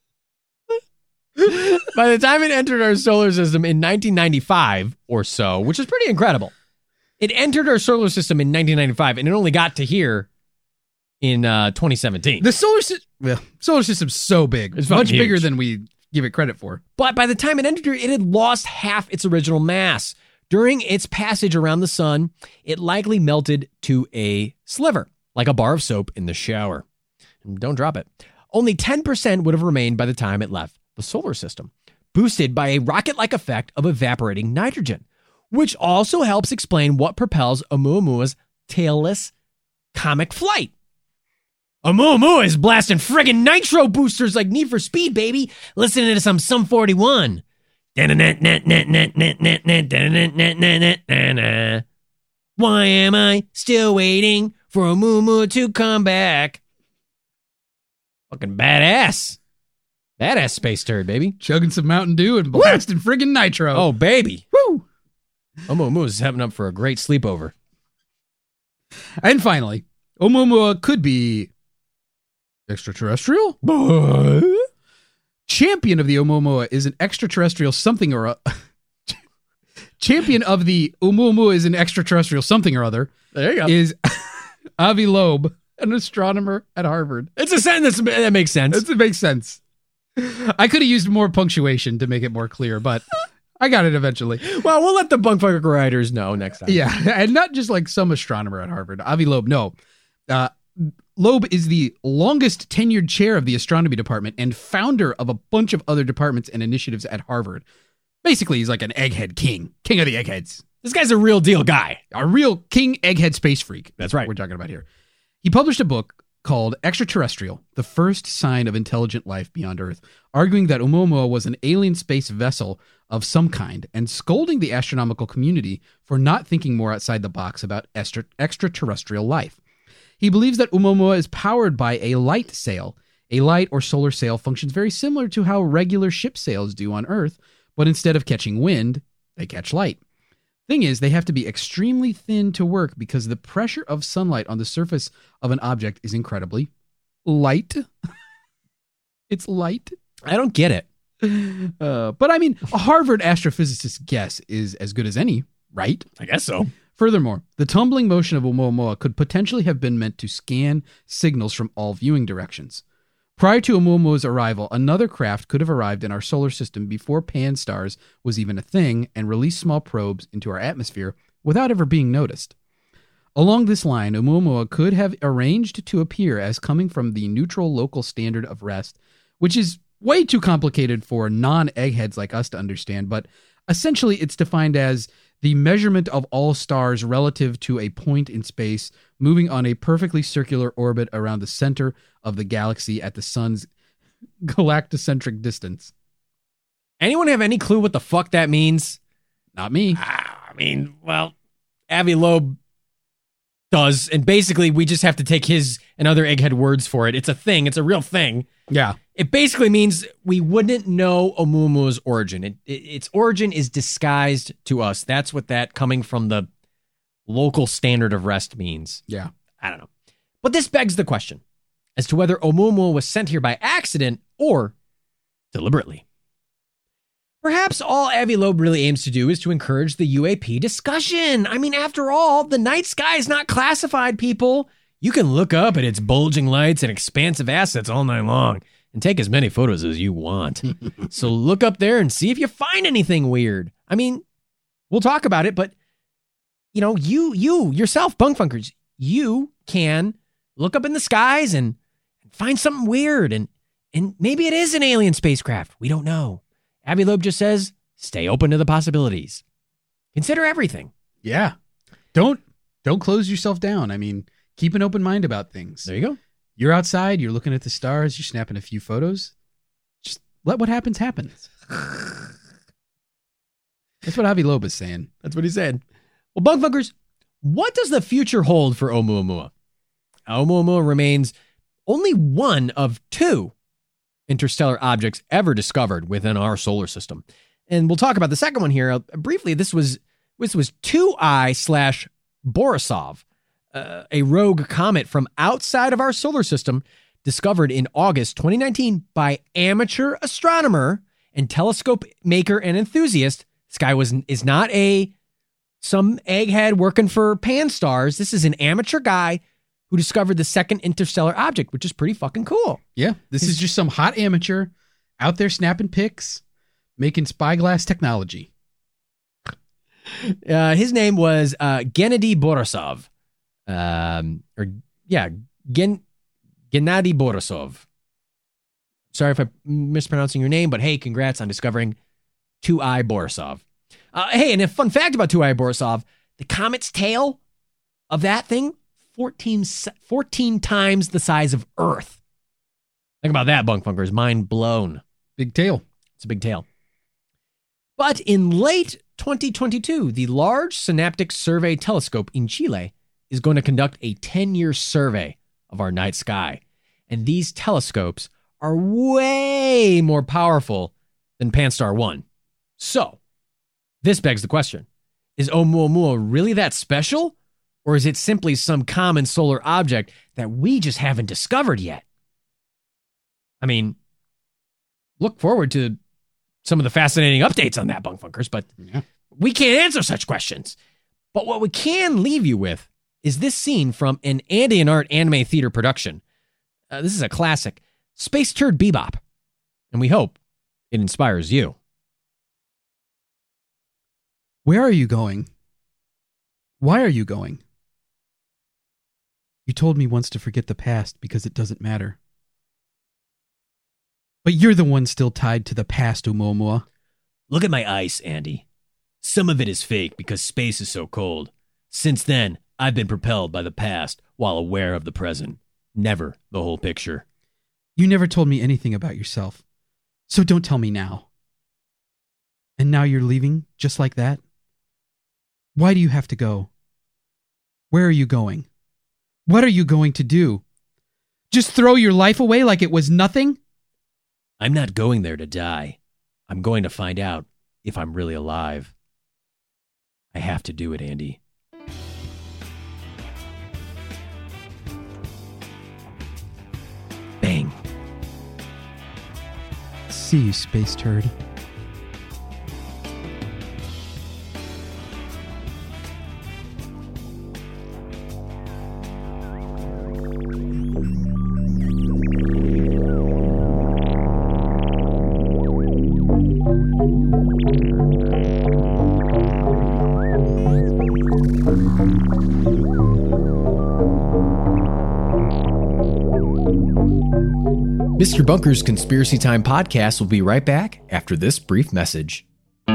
time it entered our solar system in 1995 or so, which is pretty incredible, it entered our solar system in 1995 and it only got to here in 2017. The solar system's so big. It's much fucking bigger huge. than we give it credit for. But by the time it entered here, it had lost half its original mass. During its passage around the sun, it likely melted to a sliver, like a bar of soap in the shower. Don't drop it. Only 10% would have remained by the time it left the solar system, boosted by a rocket-like effect of evaporating nitrogen, which also helps explain what propels Oumuamua tailless comic flight. Oumuamua is blasting friggin' nitro boosters like Need for Speed, baby. Listening to some Sum 41. Why am I still waiting for Oumuamua to come back? Fucking badass. Badass space turd, baby. Chugging some Mountain Dew and blasting friggin' nitro. Oh, baby. Woo! Oumuamua is having up for a great sleepover. And finally, Oumuamua could be extraterrestrial? Champion of the Oumuamua is an extraterrestrial something or Champion of the Oumuamua is an extraterrestrial something or other. There you go. Is Avi Loeb, an astronomer at Harvard. It's a sentence that makes sense. It makes sense. I could have used more punctuation to make it more clear, but I got it eventually. Well, we'll let the Bunkfucker writers know next time. Yeah, and not just like some astronomer at Harvard. Avi Loeb, no. Loeb is the longest tenured chair of the astronomy department and founder of a bunch of other departments and initiatives at Harvard. Basically, he's like an egghead king of the eggheads. This guy's a real deal guy. A real king egghead space freak. That's right. We're talking about here. He published a book called Extraterrestrial, the First Sign of Intelligent Life Beyond Earth, arguing that Oumuamua was an alien space vessel of some kind and scolding the astronomical community for not thinking more outside the box about extraterrestrial life. He believes that Oumuamua is powered by a light sail. A light or solar sail functions very similar to how regular ship sails do on Earth, but instead of catching wind, they catch light. Thing is, they have to be extremely thin to work because the pressure of sunlight on the surface of an object is incredibly light. It's light. I don't get it. But I mean, a Harvard astrophysicist's guess is as good as any, right? I guess so. Furthermore, the tumbling motion of Oumuamua could potentially have been meant to scan signals from all viewing directions. Prior to Oumuamua's arrival, another craft could have arrived in our solar system before Pan-STARRS was even a thing and released small probes into our atmosphere without ever being noticed. Along this line, Oumuamua could have arranged to appear as coming from the neutral local standard of rest, which is way too complicated for non-eggheads like us to understand, but essentially it's defined as the measurement of all stars relative to a point in space moving on a perfectly circular orbit around the center of the galaxy at the sun's galactocentric distance. Anyone have any clue what the fuck that means? Not me. I mean, well, Avi Loeb does, and basically we just have to take his and other egghead words for it. It's a thing. It's a real thing. Yeah. It basically means we wouldn't know Oumuamua's origin. Its origin is disguised to us. That's what that coming from the local standard of rest means. Yeah. I don't know. But this begs the question as to whether Oumuamua was sent here by accident or deliberately. Perhaps all Avi Loeb really aims to do is to encourage the UAP discussion. I mean, after all, the night sky is not classified, people. You can look up at its bulging lights and expansive assets all night long and take as many photos as you want. So look up there and see if you find anything weird. I mean, we'll talk about it, but you know, you yourself, Bunkfunkers, you can look up in the skies and find something weird, and maybe it is an alien spacecraft. We don't know. Avi Loeb just says, stay open to the possibilities. Consider everything. Yeah. Don't close yourself down. I mean, keep an open mind about things. There you go. You're outside, you're looking at the stars, you're snapping a few photos. Just let what happens happen. That's what Avi Loeb is saying. That's what he said. Well, Bunkfunkers, what does the future hold for Oumuamua? Oumuamua remains only one of two interstellar objects ever discovered within our solar system. And we'll talk about the second one here briefly. This was 2I/Borisov, a rogue comet from outside of our solar system, discovered in August 2019 by amateur astronomer and telescope maker and enthusiast. This guy is not some egghead working for Pan-STARRS. This is an amateur guy who discovered the second interstellar object, which is pretty fucking cool. Yeah, this is just some hot amateur out there snapping pics, making spyglass technology. His name was Gennady Borisov. Gennady Borisov. Sorry if I'm mispronouncing your name, but hey, congrats on discovering 2I Borisov. Hey, and a fun fact about 2I Borisov, the comet's tail of that thing, 14 times the size of Earth. Think about that, bunk funkers. Mind blown. Big tail. It's a big tail. But in late 2022, the Large Synaptic Survey Telescope in Chile is going to conduct a 10-year survey of our night sky. And these telescopes are way more powerful than Pan-STARRS 1. So, this begs the question, is Oumuamua really that special? Or is it simply some common solar object that we just haven't discovered yet? I mean, look forward to some of the fascinating updates on that, bunk funkers, but we can't answer such questions. But what we can leave you with is this scene from an Andy and Art anime theater production. This is a classic, Space Turd Bebop, and we hope it inspires you. Where are you going? Why are you going? You told me once to forget the past because it doesn't matter. But you're the one still tied to the past, Oumuamua. Look at my ice, Andy. Some of it is fake because space is so cold. Since then, I've been propelled by the past while aware of the present. Never the whole picture. You never told me anything about yourself, so don't tell me now. And now you're leaving just like that? Why do you have to go? Where are you going? What are you going to do? Just throw your life away like it was nothing? I'm not going there to die. I'm going to find out if I'm really alive. I have to do it, Andy. Bang. See you, space turd. Mr. Bunker's Conspiracy Time podcast will be right back after this brief message.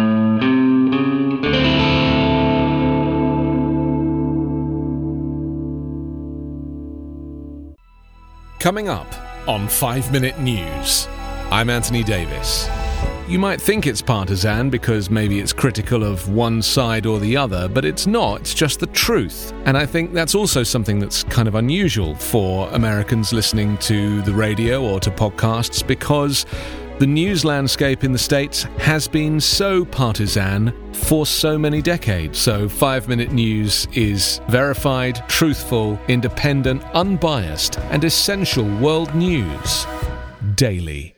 Coming up on 5 Minute News, I'm Anthony Davis. You might think it's partisan because maybe it's critical of one side or the other, but it's not. It's just the truth. And I think that's also something that's kind of unusual for Americans listening to the radio or to podcasts, because the news landscape in the States has been so partisan for so many decades. So 5 Minute News is verified, truthful, independent, unbiased, and essential world news daily.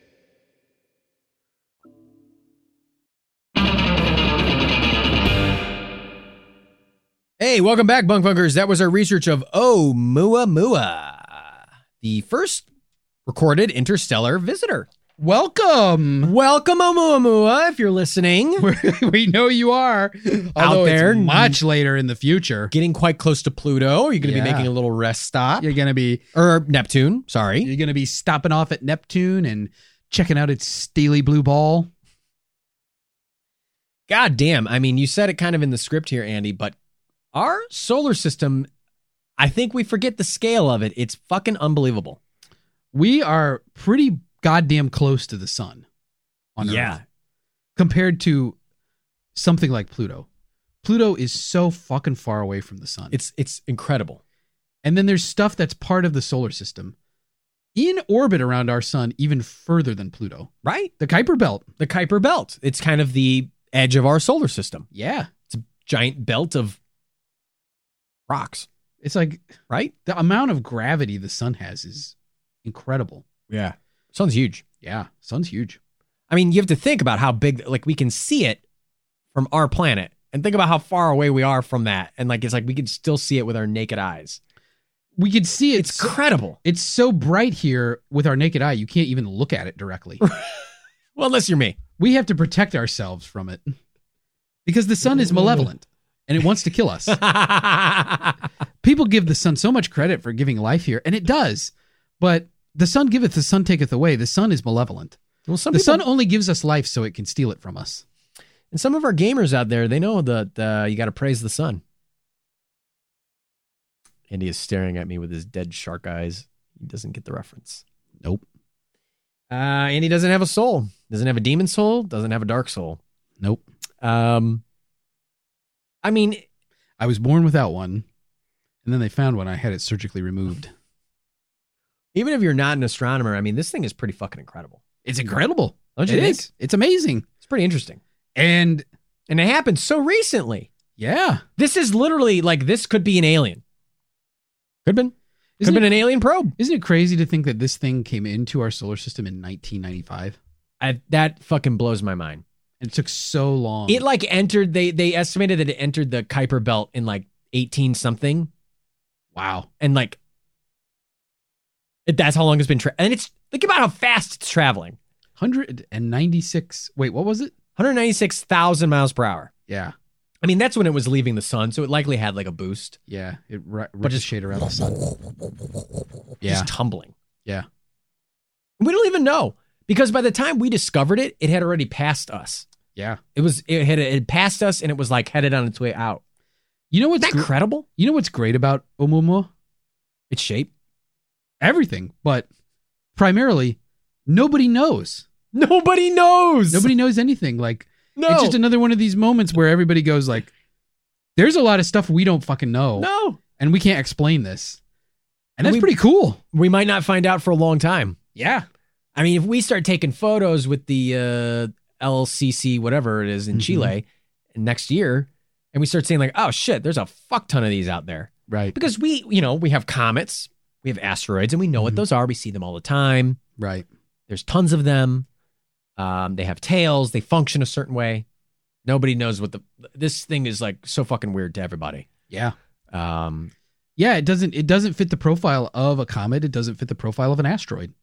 Hey, welcome back, Bunk Bunkers. That was our research of Oumuamua, the first recorded interstellar visitor. Welcome. Welcome, Oumuamua, if you're listening. We know you are. Although Out there. it's much later in the future. Getting quite close to Pluto. Are you going to be Yeah. making a little rest stop? You're gonna be Neptune, sorry. You're gonna be stopping off at Neptune and checking out its steely blue ball. God damn. I mean, you said it kind of in the script here, Andy, but our solar system, I think we forget the scale of it. It's fucking unbelievable. We are pretty goddamn close to the sun on Earth compared to something like Pluto. Pluto is so fucking far away from the sun. It's incredible. And then there's stuff that's part of the solar system in orbit around our sun even further than Pluto. Right? The Kuiper Belt. The Kuiper Belt. It's kind of the edge of our solar system. Yeah. It's a giant belt of rocks, It's like right? the amount of gravity the sun has is incredible. Yeah. Sun's huge. Yeah. Sun's huge. I mean, you have to think about how big, like, we can see it from our planet and think about how far away we are from that. And, like, it's like we can still see it with our naked eyes. We could see it. It's incredible. It's so bright here with our naked eye, you can't even look at it directly. Well, unless you're me. We have to protect ourselves from it because the sun is malevolent and it wants to kill us. People give the sun so much credit for giving life here, and it does. But the sun giveth, the sun taketh away. The sun is malevolent. Well, The sun only gives us life so it can steal it from us. and some of our gamers out there, they know that you got to praise the sun. Andy is staring at me with his dead shark eyes. He doesn't get the reference. Nope. Andy doesn't have a soul. Doesn't have a demon soul. Doesn't have a dark soul. Nope. I mean, I was born without one, and then they found one. I had it surgically removed. even if you're not an astronomer, I mean, this thing is pretty fucking incredible. It's incredible. Don't you It think? is. It's amazing. It's pretty interesting. And And it happened so recently. yeah, This is literally like, this could be an alien. Could have been. Could have Isn't been it- an alien probe. isn't it crazy to think that this thing came into our solar system in 1995? That fucking blows my mind. And it took so long. It like entered, they estimated that it entered the Kuiper Belt in like 18 something. Wow. And like, that's how long it's been. And it's, think about how fast it's traveling. 196. Wait, what was it? 196,000 miles per hour. Yeah. I mean, that's when it was leaving the sun. So it likely had like a boost. Yeah. It just- ricocheted around the sun. Yeah. Just tumbling. Yeah. We don't even know, because by the time we discovered it, it had already passed us. Yeah. It had passed us, and it was like headed on its way out. You know what's Isn't that incredible? you know what's great about Oumuamua? Its shape. Everything, but primarily nobody knows. Nobody knows. Nobody knows anything. Like No. it's just another one of these moments where everybody goes like, "There's a lot of stuff we don't fucking know, No. and we can't explain this," and that's We- pretty cool. We might not find out for a long time. Yeah. I mean, if we start taking photos with the LCC, whatever it is in Mhm. Chile next year, and we start saying like, oh shit, there's a fuck ton of these out there. Right. Because we have comets, we have asteroids, and we know what Mhm. those are. We see them all the time. Right. There's tons of them. They have tails. They function a certain way. Nobody knows what this thing is like. So fucking weird to everybody. Yeah. Um, Yeah. It doesn't fit the profile of a comet. It doesn't fit the profile of an asteroid.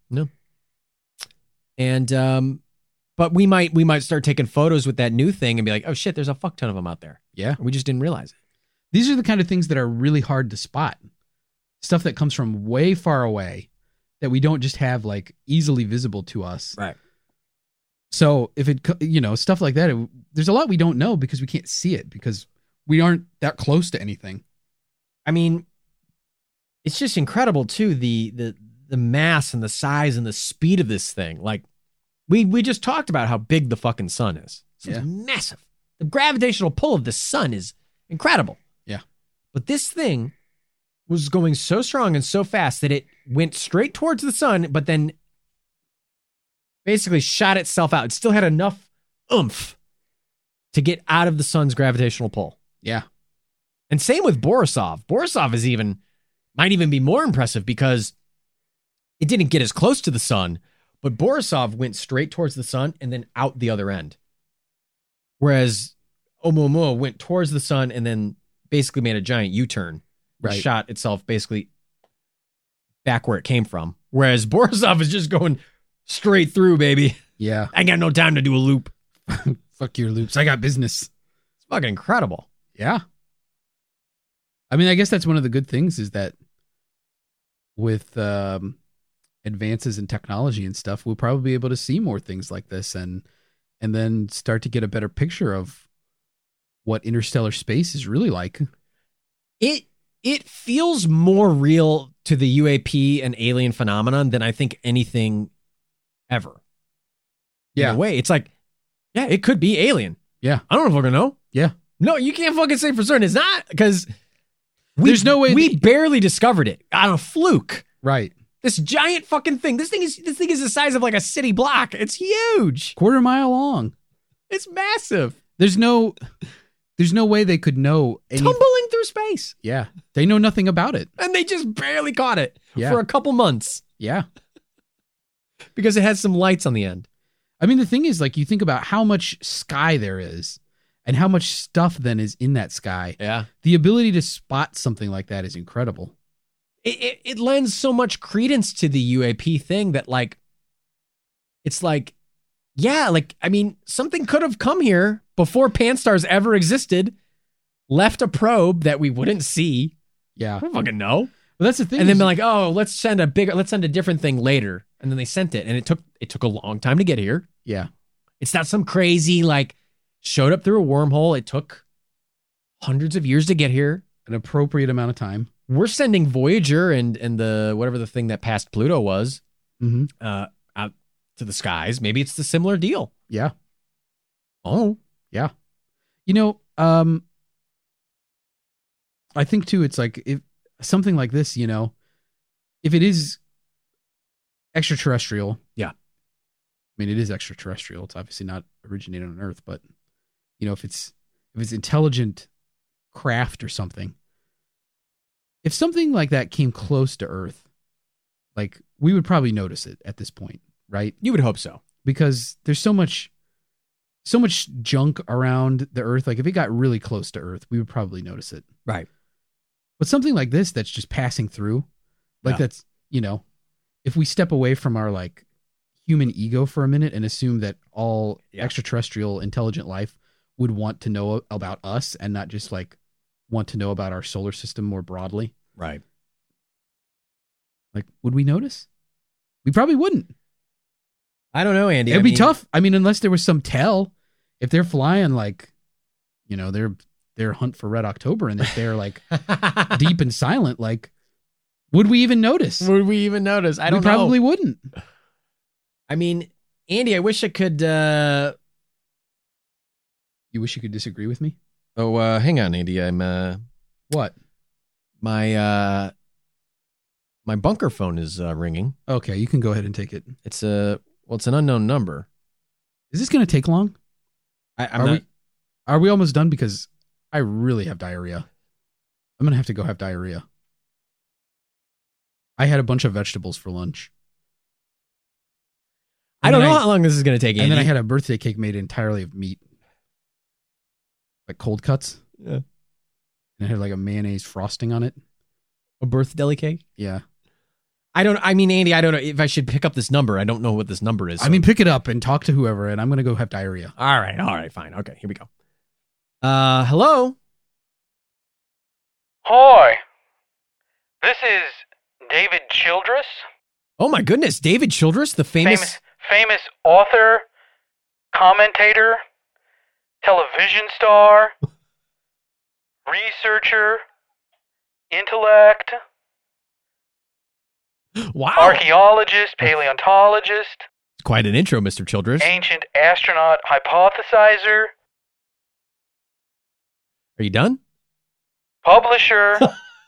and but we might start taking photos with that new thing and be like, oh shit, there's a fuck ton of them out there. Yeah. We just didn't realize it. These are the kind of things that are really hard to spot. Stuff that comes from way far away that we don't just have like easily visible to us. Right. So if it, stuff like that, there's a lot we don't know because we can't see it because we aren't that close to anything. I mean, it's just incredible too, the mass and the size and the speed of this thing. Like we just talked about how big the fucking sun is. It's Yeah. massive. The gravitational pull of the sun is incredible. Yeah. But this thing was going so strong and so fast that it went straight towards the sun, but then basically shot itself out. It still had enough oomph to get out of the sun's gravitational pull. Yeah. And same with Borisov. Borisov might even be more impressive because it didn't get as close to the sun, but Borisov went straight towards the sun and then out the other end. Whereas Oumuamua went towards the sun and then basically made a giant U-turn. And Right. shot itself basically back where it came from. Whereas Borisov is just going straight through, baby. Yeah. I got no time to do a loop. Fuck your loops. I got business. It's fucking incredible. Yeah. I mean, I guess that's one of the good things is that with advances in technology and stuff, we'll probably be able to see more things like this and then start to get a better picture of what interstellar space is really like. It feels more real to the UAP and alien phenomenon than I think anything ever. In a way, it's like, yeah, it could be alien. Yeah. I don't know if we're gonna know. Yeah. No, you can't fucking say for certain. It's not because There's no way we that- barely discovered it on a fluke. Right. This giant fucking thing. This thing is the size of like a city block. It's huge. Quarter mile long. It's massive. There's no way they could know Tumbling through space. Yeah. They know nothing about it. And they just barely caught it Yeah. for a couple months Yeah. because it has some lights on the end. I mean, the thing is, like, you think about how much sky there is and how much stuff then is in that sky. Yeah. The ability to spot something like that is incredible. It lends so much credence to the UAP thing that, like, it's like, yeah, like, I mean, something could have come here before Pan-STARRS ever existed, left a probe that we wouldn't see. Yeah. I don't fucking know. But that's the thing. And then be like, oh, let's send a different thing later. And then they sent it, and it took a long time to get here. yeah. It's not some crazy, like, showed up through a wormhole. It took hundreds of years to get here. An appropriate amount of time. We're sending Voyager and the whatever the thing that passed Pluto was Mm-hmm. out to the skies. Maybe it's the similar deal. Yeah. Oh, Yeah. You know, I think too, it's like if something like this, you know, if it is extraterrestrial. Yeah. I mean, it is extraterrestrial. It's obviously not originated on Earth, but you know, if it's intelligent craft or something, if something like that came close to Earth, like we would probably notice it at this point, right? you would hope so. Because there's so much junk around the Earth. Like if it got really close to Earth, we would probably notice it. Right. But something like this that's just passing through, like Yeah. that's, you know, if we step away from our like human ego for a minute and assume that all Yeah. extraterrestrial intelligent life would want to know about us and not just like want to know about our solar system more broadly, Right. like would we notice? We probably wouldn't. I don't know, Andy. It'd be tough. I mean, unless there was some tell, if they're flying like, you know, their hunt for Red October, and if they're like deep and silent, like, would we even notice? Would we even notice? I don't we probably know. wouldn't. I mean, Andy, I wish I could. You wish you could disagree with me? Hang on, Andy. I'm What? my bunker phone is ringing. Okay, you can go ahead and take it. It's it's an unknown number. Is this going to take long? Are we almost done? Because I really have diarrhea. I'm going to have to go have diarrhea. I had a bunch of vegetables for lunch. I don't know how long this is going to take, Andy. And then I had a birthday cake made entirely of meat. Like cold cuts. Yeah. And it had like a mayonnaise frosting on it. a birth deli cake. Yeah. I mean, Andy, I don't know if I should pick up this number. I don't know what this number is. I mean, pick it up and talk to whoever, and I'm going to go have diarrhea. all right, fine. Okay, here we go. Hello? Hi, this is David Childress, Oh my goodness, David Childress, the famous famous author, commentator, television star, researcher, intellect, wow, archaeologist, paleontologist, quite an intro, Mr. Childress. ancient astronaut hypothesizer, Are you done? publisher.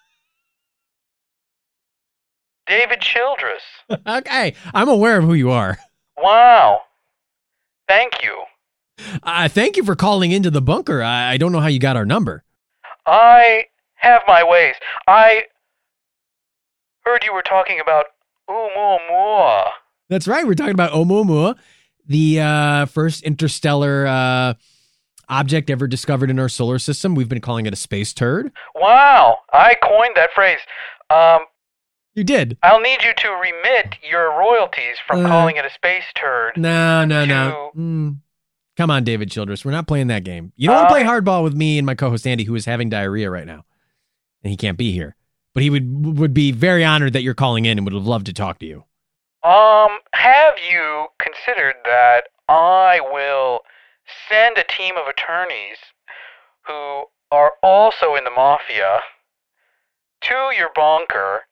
David Childress. Okay, I'm aware of who you are. Wow. Thank you. Thank you for calling into the bunker. I don't know how you got our number. I have my ways. I heard you were talking about Oumuamua. That's right. We're talking about Oumuamua, the first interstellar object ever discovered in our solar system. We've been calling it a space turd. Wow, I coined that phrase. You did. I'll need you to remit your royalties from calling it a space turd. No. To- Come on, David Childress. We're not playing that game. You don't want to play hardball with me and my co-host Andy, who is having diarrhea right now, and he can't be here. But he would be very honored that you're calling in and would have loved to talk to you. Have you considered that I will send a team of attorneys who are also in the mafia to your bunker,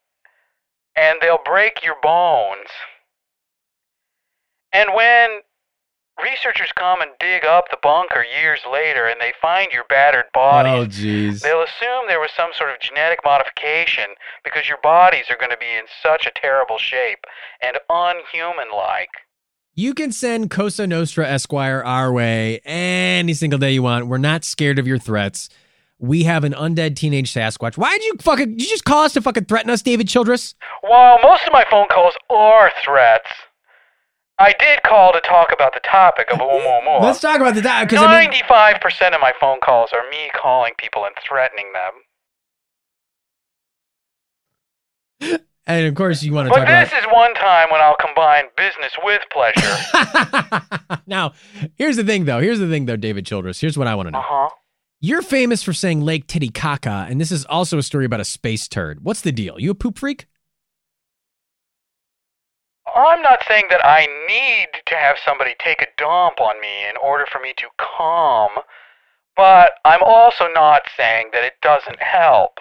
and they'll break your bones. And when researchers come and dig up the bunker years later and they find your battered bodies, Oh, jeez. they'll assume there was some sort of genetic modification because your bodies are going to be in such a terrible shape and unhuman-like. You can send Cosa Nostra Esquire our way any single day you want. We're not scared of your threats. We have an undead teenage Sasquatch. Why'd you did you just call us to fucking threaten us, David Childress? While most of my phone calls are threats, I did call to talk about the topic of Oumuamua. Let's talk about the topic. 95% of my phone calls are me calling people and threatening them. And of course, you want to But talk this is one time when I'll combine business with pleasure. about. Now, here's the thing, though, David Childress. Here's what I want to know. Uh-huh. You're famous for saying Lake Titicaca, and this is also a story about a space turd. What's the deal? You a poop freak? I'm not saying that I need to have somebody take a dump on me in order for me to calm, but I'm also not saying that it doesn't help.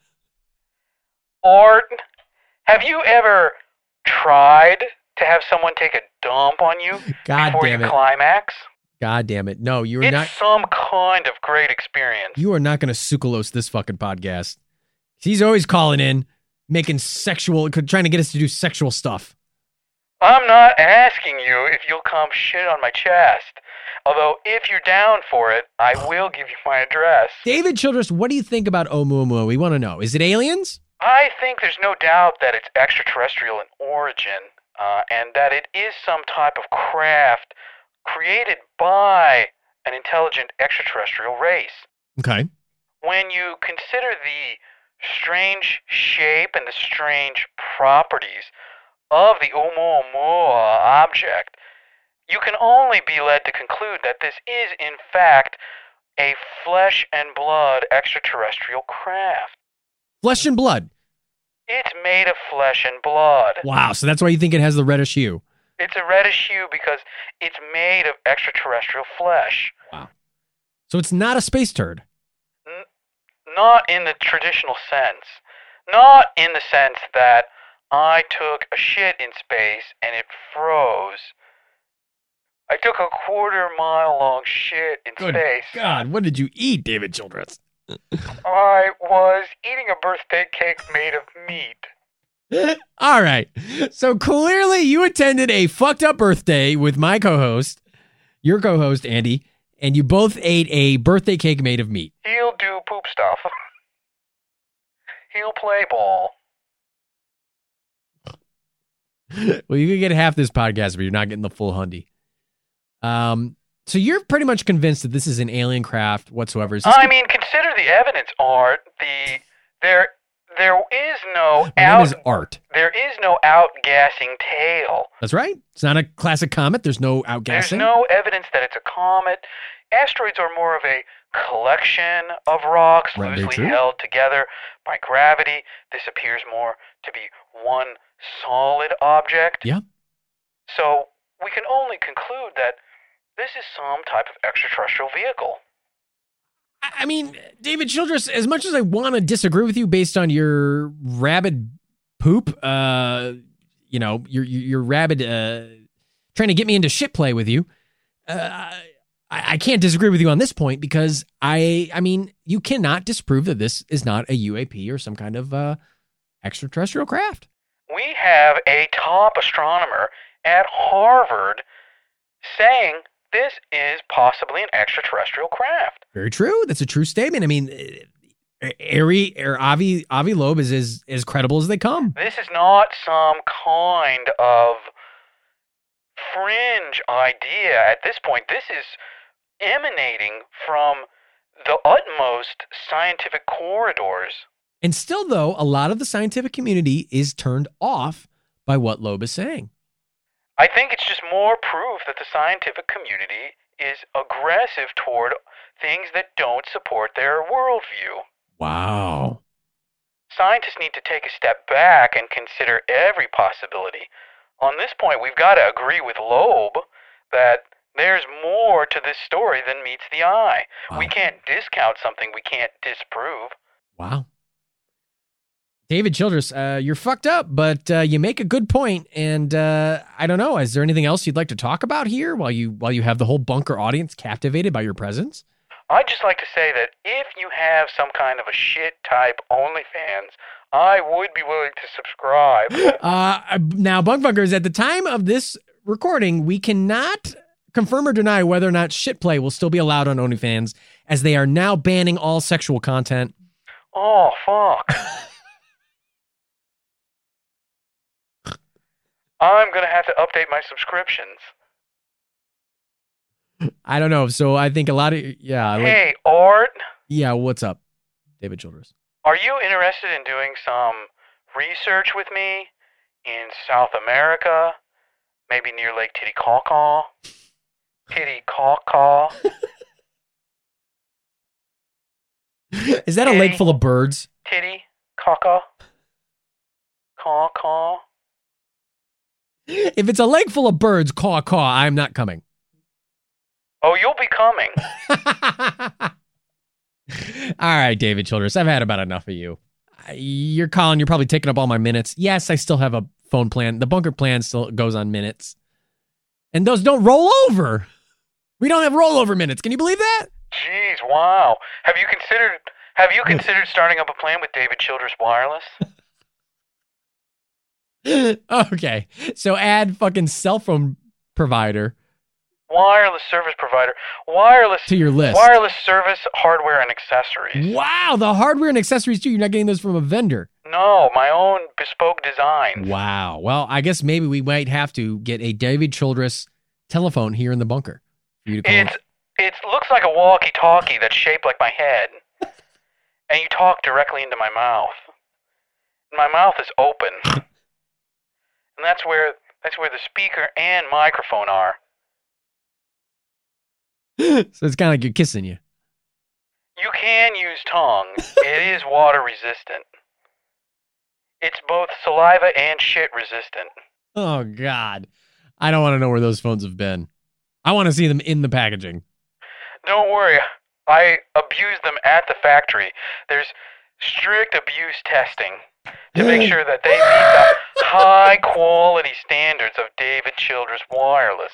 Or, have you ever tried to have someone take a dump on you God before damn you it. climax? God damn it. No, you are It's not. some kind of great experience. You are not going to sucralose this fucking podcast. He's always calling in, making trying to get us to do sexual stuff. I'm not asking you if you'll come shit on my chest. Although, if you're down for it, I will give you my address. David Childress, what do you think about Oumuamua? We want to know. Is it aliens? I think there's no doubt that it's extraterrestrial in origin, and that it is some type of craft created by an intelligent extraterrestrial race. Okay. When you consider the strange shape and the strange properties of the Oumuamua object, you can only be led to conclude that this is, in fact, a flesh and blood extraterrestrial craft. Flesh and blood. It's made of flesh and blood. Wow. So that's why you think it has the reddish hue. It's a reddish hue because it's made of extraterrestrial flesh. So it's not a space turd. Not in the traditional sense. Not in the sense that I took a shit in space and it froze. I took a 1/4-mile long shit in Good space. God, what did you eat, David Childress? I was eating a birthday cake made of meat. All right. So clearly you attended a fucked up birthday with my co-host, your co-host, Andy, and you both ate a birthday cake made of meat. He'll do poop stuff. He'll play ball. Well, you can get half this podcast, but you're not getting the full hundy. So you're pretty much convinced that this is an alien craft whatsoever. Is this I mean, consider the evidence, Art. There is no My name is Art. There is no outgassing tail. That's right. It's not a classic comet. There's no outgassing. There's no evidence that it's a comet. Asteroids are more of a collection of rocks Right, very loosely true. held together by gravity. This appears more to be one solid object. Yeah. So we can only conclude that this is some type of extraterrestrial vehicle. I mean, David Childress, as much as I want to disagree with you based on your rabid poop, your rabid trying to get me into shit play with you, I can't disagree with you on this point because I mean, you cannot disprove that this is not a UAP or some kind of extraterrestrial craft. We have a top astronomer at Harvard saying this is possibly an extraterrestrial craft. Very true. That's a true statement. I mean, Avi Loeb is as credible as they come. This is not some kind of fringe idea at this point. This is emanating from the utmost scientific corridors. And still, though, a lot of the scientific community is turned off by what Loeb is saying. I think it's just more proof that the scientific community is aggressive toward things that don't support their worldview. Wow. Scientists need to take a step back and consider every possibility. On this point, we've got to agree with Loeb that there's more to this story than meets the eye. Wow. We can't discount something we can't disprove. Wow. David Childress, you're fucked up, but you make a good point. And I don't know, is there anything else you'd like to talk about here while you have the whole bunker audience captivated by your presence? I'd just like to say that if you have some kind of a shit type OnlyFans, I would be willing to subscribe. Now, Bunk Bunkers, at the time of this recording, we cannot confirm or deny whether or not shit play will still be allowed on OnlyFans, as they are now banning all sexual content. Oh, fuck. I'm going to have to update my subscriptions. I don't know. So I think a lot of, Hey, Art. Yeah, what's up, David Childress? Are you interested in doing some research with me in South America? Maybe near Lake Titicaca? Titicaca? Is that a lake full of birds? Titicaca? Caw-caw? If it's a lake full of birds, caw caw, I'm not coming. Oh, you'll be coming. All right, David Childress, I've had about enough of you. You're calling, you're probably taking up all my minutes. Yes, I still have a phone plan. The bunker plan still goes on minutes. And those don't roll over. We don't have rollover minutes. Can you believe that? Jeez, wow. Have you considered starting up a plan with David Childress Wireless? Okay, so add fucking cell phone provider. Wireless service provider. Wireless to your list. Wireless service, hardware, and accessories. Wow, the hardware and accessories too. You're not getting those from a vendor. No, my own bespoke design. Wow. Well, I guess maybe we might have to get a David Childress telephone here in the bunker for you to call. It looks like a walkie-talkie that's shaped like my head, and you talk directly into my mouth. My mouth is open, and that's where the speaker and microphone are. So it's kind of like you're kissing you. You can use tongue. It is water resistant. It's both saliva and shit resistant. Oh, God. I don't want to know where those phones have been. I want to see them in the packaging. Don't worry. I abused them at the factory. There's strict abuse testing to make sure that they meet the high-quality standards of David Childress Wireless.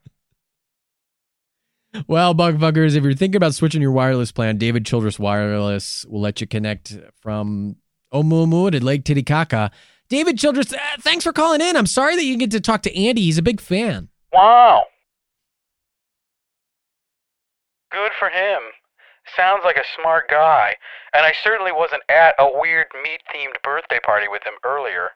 Well, Bugfuckers, if you're thinking about switching your wireless plan, David Childress Wireless will let you connect from Oumuamua to Lake Titicaca. David Childress, thanks for calling in. I'm sorry that you get to talk to Andy. He's a big fan. Wow. Good for him. Sounds like a smart guy. And I certainly wasn't at a weird meat-themed birthday party with him earlier.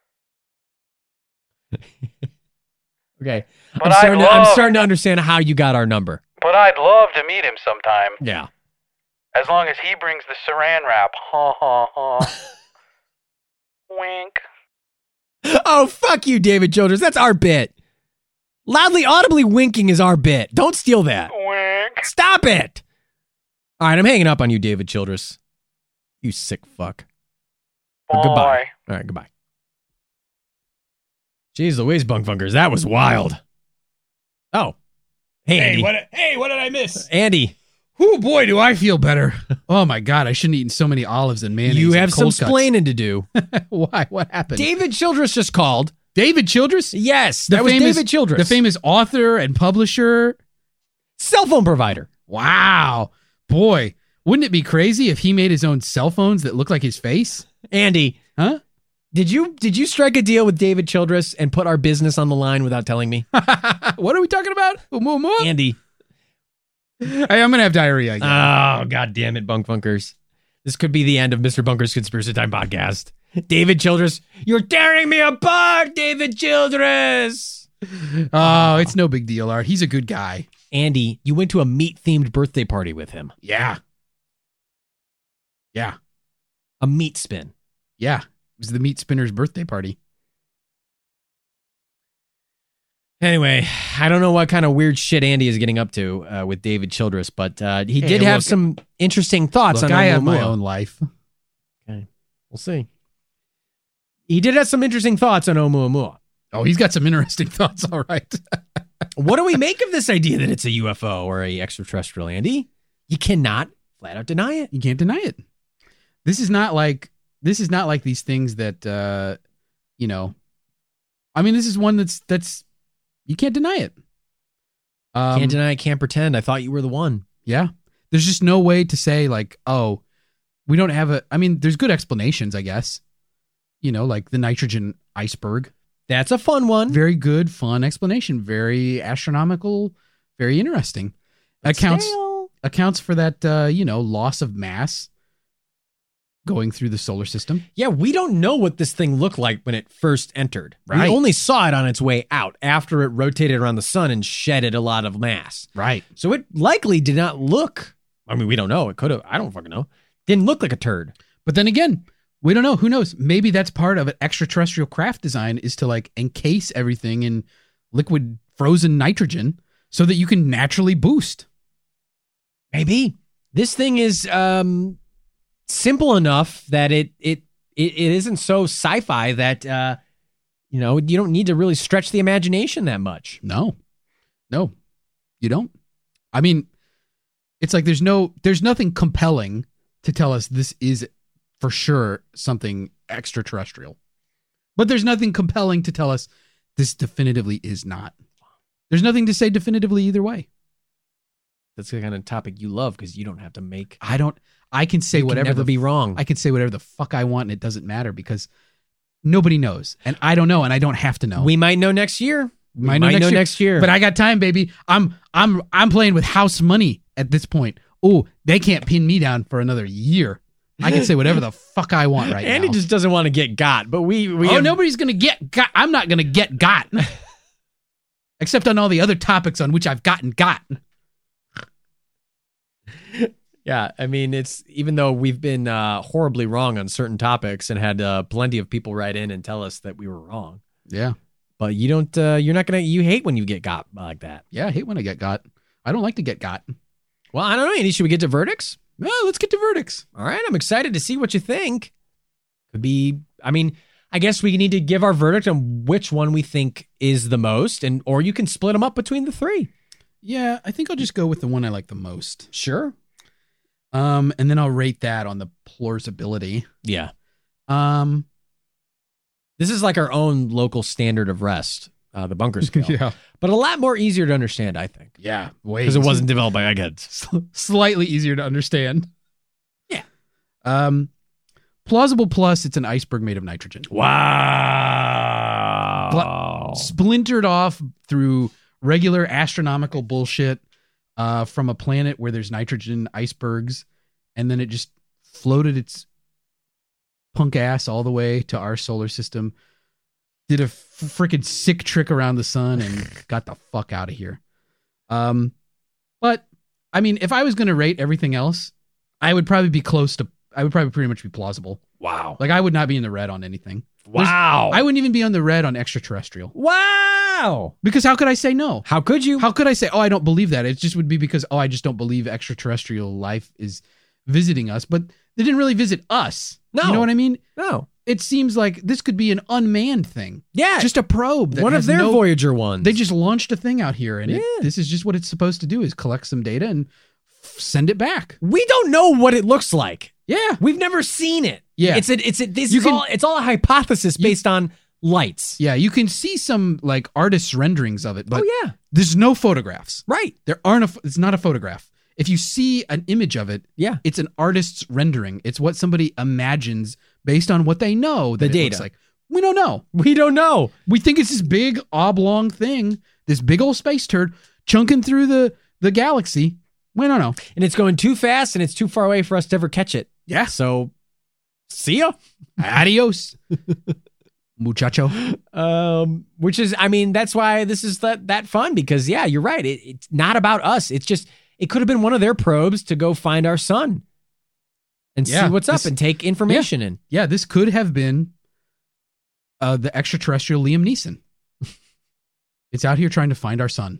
Okay. But I'm starting to understand how you got our number. But I'd love to meet him sometime. Yeah. As long as he brings the saran wrap. Ha ha ha. Wink. Oh, fuck you, David Childress. That's our bit. Loudly, audibly winking is our bit. Don't steal that. Wink. Stop it. All right, I'm hanging up on you, David Childress. You sick fuck. Bye. Goodbye. All right, goodbye. Jeez Louise, Bunkfunkers, that was wild. Oh. Hey, Andy. What did I miss? Andy. Oh, boy, do I feel better. Oh, my God, I shouldn't have eaten so many olives and mayonnaise. You have and some cold cuts. splaining to do. Why? What happened? David Childress just called. David Childress? Yes, that was David Childress. The famous author and publisher. Cell phone provider. Wow. Boy, wouldn't it be crazy if he made his own cell phones that look like his face? Andy. Huh? Did you strike a deal with David Childress and put our business on the line without telling me? What are we talking about? Andy. Hey, I'm going to have diarrhea again. Oh, God damn it, Bunkfunkers. This could be the end of Mr. Bunker's Conspiracy Time podcast. David Childress, you're tearing me apart, David Childress. Oh, it's no big deal, Art. He's a good guy. Andy, you went to a meat-themed birthday party with him. Yeah. Yeah. A meat spin. Yeah. It was the meat spinner's birthday party. Anyway, I don't know what kind of weird shit Andy is getting up to with David Childress, but he did have some interesting thoughts on I have Oumuamua. my own life. Okay. We'll see. He did have some interesting thoughts on Oumuamua. Oh, he's got some interesting thoughts, all right. What do we make of this idea that it's a UFO or a extraterrestrial, Andy? You cannot flat out deny it. You can't deny it. This is not This is not like these things that, you know, I mean, this is one that's you can't deny it. Can't deny, can't pretend. I thought you were the one. Yeah. There's just no way to say like, oh, we don't have I mean, there's good explanations, I guess. You know, like the nitrogen iceberg. That's a fun one. Very good, fun explanation. Very astronomical, very interesting. Accounts for that, you know, loss of mass going through the solar system. Yeah, we don't know what this thing looked like when it first entered. Right. We only saw it on its way out after it rotated around the sun and shedded a lot of mass. Right. So it likely did not look, I mean, we don't know. It could have, I don't fucking know. Didn't look like a turd. But then again, we don't know. Who knows? Maybe that's part of an extraterrestrial craft design is to like encase everything in liquid frozen nitrogen so that you can naturally boost. Maybe. This thing is simple enough that it isn't so sci-fi that you know, you don't need to really stretch the imagination that much. No, you don't. I mean, it's like there's nothing compelling to tell us this is for sure something extraterrestrial, but there's nothing compelling to tell us this definitively is not. There's nothing to say definitively either way. That's the kind of topic you love because you don't have to make. I can say you whatever. Can never be wrong. I can say whatever the fuck I want, and it doesn't matter because nobody knows, and I don't know, and I don't have to know. We might know next year. We might know next year. But I got time, baby. I'm playing with house money at this point. Oh, they can't pin me down for another year. I can say whatever the fuck I want right now. Andy just doesn't want to get got, but we nobody's gonna get got. I'm not gonna get got, except on all the other topics on which I've gotten got. Yeah, I mean, it's even though we've been horribly wrong on certain topics and had plenty of people write in and tell us that we were wrong. Yeah, but you don't. You're not gonna. You hate when you get got like that. Yeah, I hate when I get got. I don't like to get got. Well, I don't know, Andy. Should we get to verdicts? No, let's get to verdicts. All right, I'm excited to see what you think. Could be. I mean, I guess we need to give our verdict on which one we think is the most, or you can split them up between the three. Yeah, I think I'll just go with the one I like the most. Sure. And then I'll rate that on the plausibility. Yeah. This is like our own local standard of rest, the bunker scale. Yeah. But a lot more easier to understand, I think. Yeah, way because it wasn't developed by eggheads. Slightly easier to understand. Yeah. Plausible plus, it's an iceberg made of nitrogen. Wow. Splintered off through regular astronomical bullshit from a planet where there's nitrogen icebergs, and then it just floated its punk ass all the way to our solar system, did a freaking sick trick around the sun, and got the fuck out of here. But I mean, if I was going to rate everything else, I would probably pretty much be plausible. Wow. Like I would not be in the red on anything. Wow. I wouldn't even be on the red on extraterrestrial. Wow. Because how could I say no? How could you? How could I say, oh, I don't believe that? It just would be because, oh, I just don't believe extraterrestrial life is visiting us. But they didn't really visit us. No. You know what I mean? No. It seems like this could be an unmanned thing. Yeah. Just a probe. That one of their Voyager ones. They just launched a thing out here, and Yeah. this is just what it's supposed to do, is collect some data and send it back. We don't know what it looks like. Yeah. We've never seen it. Yeah. It's all a hypothesis based on lights. Yeah, you can see some like artists' renderings of it, but yeah. There's no photographs. Right. It's not a photograph. If you see an image of it, yeah, it's an artist's rendering. It's what somebody imagines based on what they know that the it data. Looks like. We don't know. We don't know. We think it's this big oblong thing, this big old space turd chunking through the galaxy. We don't know. And it's going too fast and it's too far away for us to ever catch it. Yeah. So, see ya. Adios. Muchacho. Which is, I mean, that's why this is that fun, because yeah, you're right. It's not about us. It's just, it could have been one of their probes to go find our sun and see what's up and take information in. Yeah, this could have been the extraterrestrial Liam Neeson. It's out here trying to find our sun.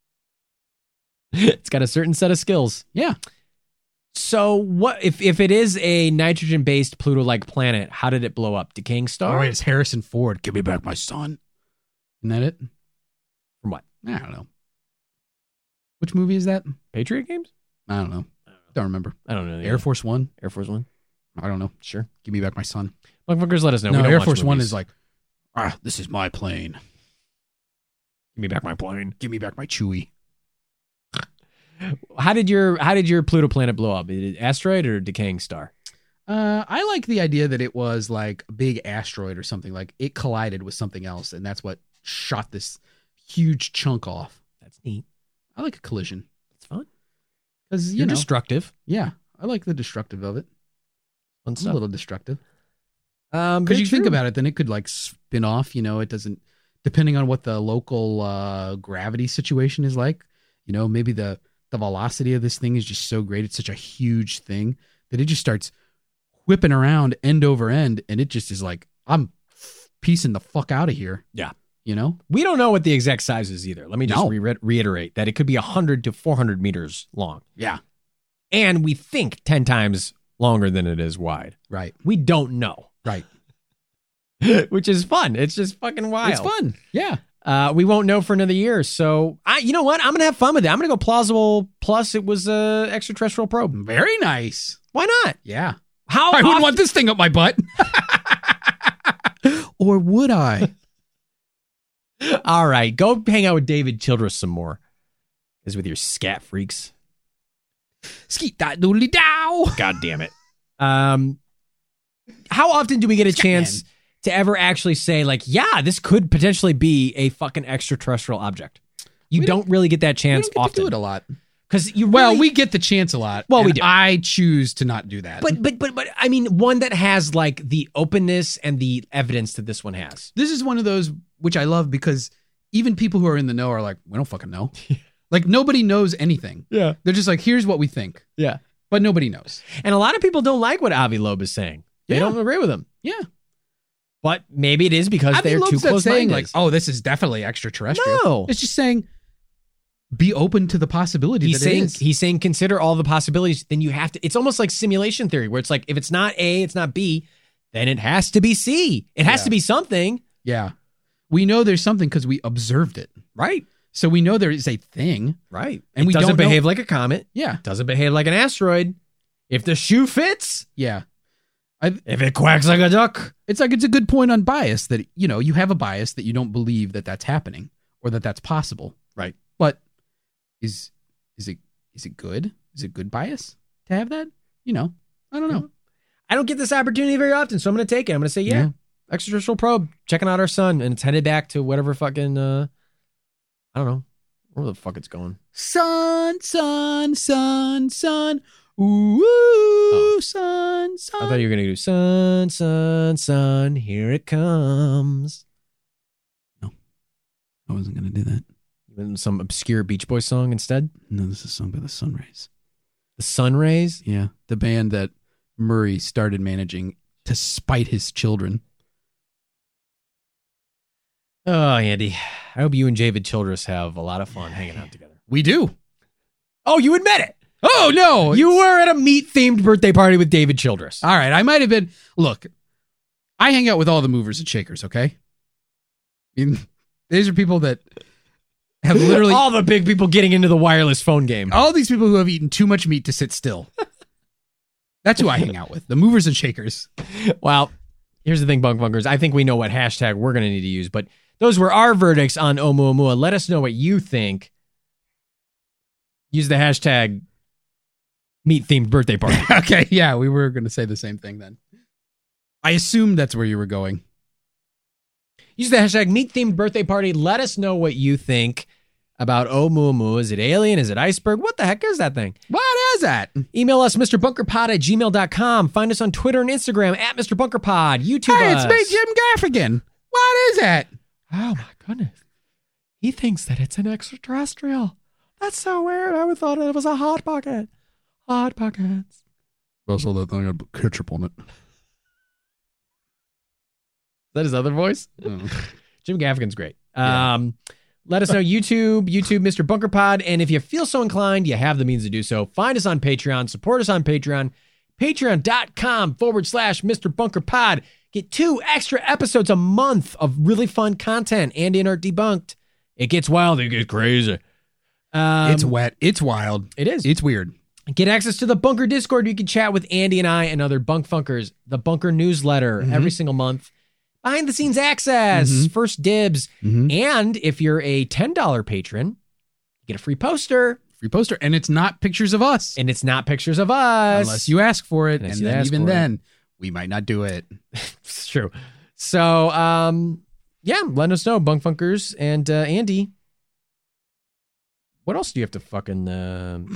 It's got a certain set of skills. Yeah. So what if it is a nitrogen-based Pluto-like planet? How did it blow up? Decaying star? Oh, wait, it's Harrison Ford. Give me back my son. Isn't that it? From what? I don't know. Which movie is that? Patriot Games? I don't know. Don't remember. I don't know. Air Force One? Air Force One? I don't know. Sure. Give me back my son. Bunkfunkers, let us know. We No, don't Air watch Force One movies. is like, this is my plane. Give me back my plane. Give me back my Chewie. How did your Pluto planet blow up? Did it asteroid or decaying star? I like the idea that it was like a big asteroid or something. Like it collided with something else, and that's what shot this huge chunk off. That's neat. I like a collision It's fun. because You're destructive. Yeah, I like the destructive of it. Fun It's a stuff. little destructive Because because you think about it, then it could like spin off. It doesn't. Depending on what the local gravity situation is like, maybe the velocity of this thing is just so great. It's such a huge thing that it just starts whipping around end over end, and it just is like, I'm piecing the fuck out of here. Yeah. we don't know what the exact size is either. Let me just No. reiterate that it could be 100 to 400 meters long. Yeah. And we think 10 times longer than it is wide. Right. We don't know. Right. Which is fun. It's just fucking wild. It's fun. Yeah. We won't know for another year. So, you know what? I'm going to have fun with it. I'm going to go plausible. Plus, it was a extraterrestrial probe. Very nice. Why not? Yeah. How I wouldn't often- want this thing up my butt. Or would I? All right. Go hang out with David Childress some more. Is with your scat freaks. Skeet that doodly dow. God damn it. How often do we get a chance to ever actually say, like, yeah, this could potentially be a fucking extraterrestrial object? You We don't really get that We chance don't get often. to do it a lot. Because you Well, really- we get the chance a lot. Well, we and do. I choose to not do that. But I mean, one that has like the openness and the evidence that this one has. this is one of those which I love because even people who are in the know are like, we don't fucking know. Like nobody knows anything. Yeah. They're just like, here's what we think. Yeah. But nobody knows. And a lot of people don't like what Avi Loeb is saying. They Yeah. don't agree with him. Yeah. But maybe it is because they're too Loeb's not close saying minded. like, oh, this is definitely extraterrestrial. No. It's just saying be open to the possibility He's that it saying is. he's saying consider all the possibilities. Then you have to. It's almost like simulation theory, where it's like if it's not A, it's not B, then it has to be C. It has Yeah. to be something, Yeah. We know there's something because we observed it. right? So we know there is a thing. Right. And it we doesn't don't know- behave like a comet. Yeah. Doesn't behave like an asteroid. If the shoe fits, Yeah. if it quacks like a duck, It's like it's a good point on bias that, you have a bias that you don't believe that that's happening or that that's possible. Right. But is it good? Is it good bias to have that? I don't know. I don't get this opportunity very often, so I'm going to take it. I'm going to say, yeah, extraterrestrial probe checking out our sun, and it's headed back to whatever fucking I don't know where the fuck it's going. Sun, sun, sun, sun. Ooh, sun, sun. I thought you were going to do sun, sun, sun. Here it comes. I wasn't going to do that. You went with some obscure Beach Boys song instead. No, this is sung by the Sunrays. The sun rays. Yeah. The band that Murray started managing to spite his children. Oh, Andy, I hope you and David Childress have a lot of fun hanging out together. We do. Oh, you admit it. Oh, no. You were at a meat-themed birthday party with David Childress. All right. I might have been. Look, I hang out with all the movers and shakers, okay? I mean, these are people that have literally all the big people getting into the wireless phone game. all these people who have eaten too much meat to sit still. That's who I hang out with. The movers and shakers. Well, here's the thing, Bunk Bunkers. I think we know what hashtag we're going to need to use, but those were our verdicts on Oumuamua. Let us know what you think. Use the hashtag meat-themed birthday party. Okay. Yeah. We were going to say the same thing then. I assumed that's where you were going. Use the hashtag meat-themed birthday party. Let us know what you think about Oumuamua. Is it alien? Is it iceberg? What the heck is that thing? What is that? Email us, MrBunkerPod@gmail.com. Find us on Twitter and Instagram @MrBunkerPod. YouTube Hey, us. it's me, Jim Gaffigan. What is that? Oh my goodness. He thinks that it's an extraterrestrial. That's so weird. I would thought it was a hot pocket. Hot pockets. Also, that thing had ketchup on it. Is that his other voice? Jim Gaffigan's great. Yeah. Let us know YouTube Mr. Bunker Pod. And if you feel so inclined, you have the means to do so. Find us on Patreon. Support us on Patreon. Patreon.com/Mr. Bunker Pod. Get 2 extra episodes a month of really fun content. Andy and Art Debunked. It gets wild. It gets crazy. It's wet. It's wild. It is. It's weird. Get access to the Bunker Discord. You can chat with Andy and I and other Bunk Funkers. The Bunker newsletter every single month. Behind the scenes access, first dibs. And if you're a $10 patron, you get a free poster. Free poster. And it's not pictures of us. And it's not pictures of us. Unless you ask for it. Unless And you then ask even for it. then, we might not do it. It's true. So, yeah, let us know, Bunk Funkers. And Andy, what else do you have to fucking...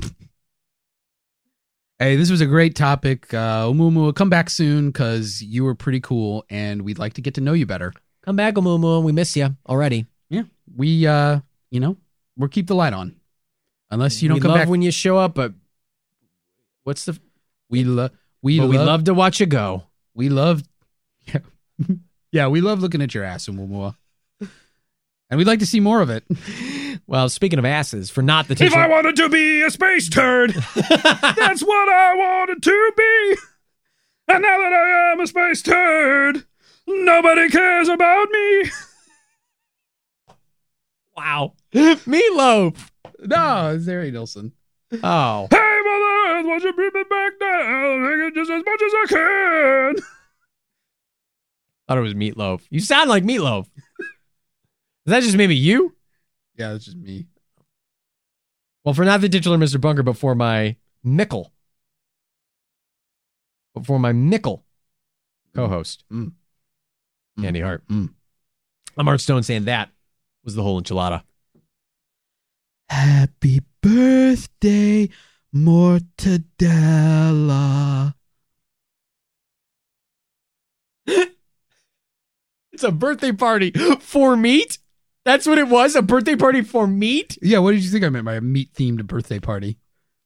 Hey, this was a great topic. Oumuamua, come back soon because you were pretty cool and we'd like to get to know you better. Come back, Oumuamua. We miss you already. Yeah. We, we'll keep the light on. Unless you don't we come love back. when you show up, but what's the... We we love to watch you go. We love... Yeah, we love looking at your ass, Oumuamua. And we'd like to see more of it. Well, speaking of asses, for not the If titular... I wanted to be a space turd, that's what I wanted to be. And now that I am a space turd, nobody cares about me. Wow. Meatloaf. No, it's Harry Nilsson. Oh. Hey, Mother Earth, won't you bring me back down? Make it just as much as I can. Thought it was Meatloaf. You sound like Meatloaf. Is that just maybe you? Yeah, that's just me. Well, for not the titular Mr. Bunker, but for my Mickle. Co-host. Andy Hart. I'm Art Stone saying that was the whole enchilada. Happy birthday, Mortadella. It's a birthday party for meat? That's what it was? A birthday party for meat? Yeah, what did you think I meant by a meat-themed birthday party?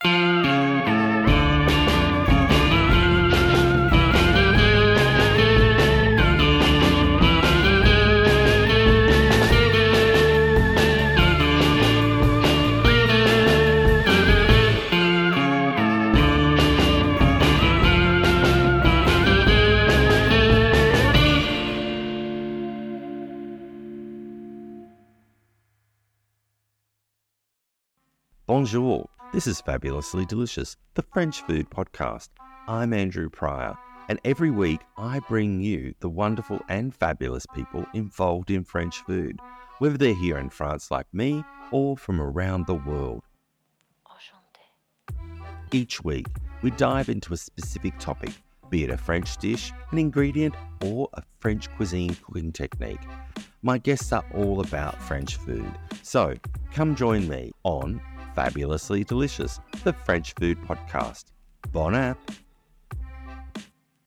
Bonjour, this is Fabulously Delicious, the French food podcast. I'm Andrew Pryor, and every week I bring you the wonderful and fabulous people involved in French food, whether they're here in France like me or from around the world. Each week, we dive into a specific topic, be it a French dish, an ingredient, or a French cuisine cooking technique. My guests are all about French food, so come join me on Fabulously Delicious, the French food podcast. Bon app!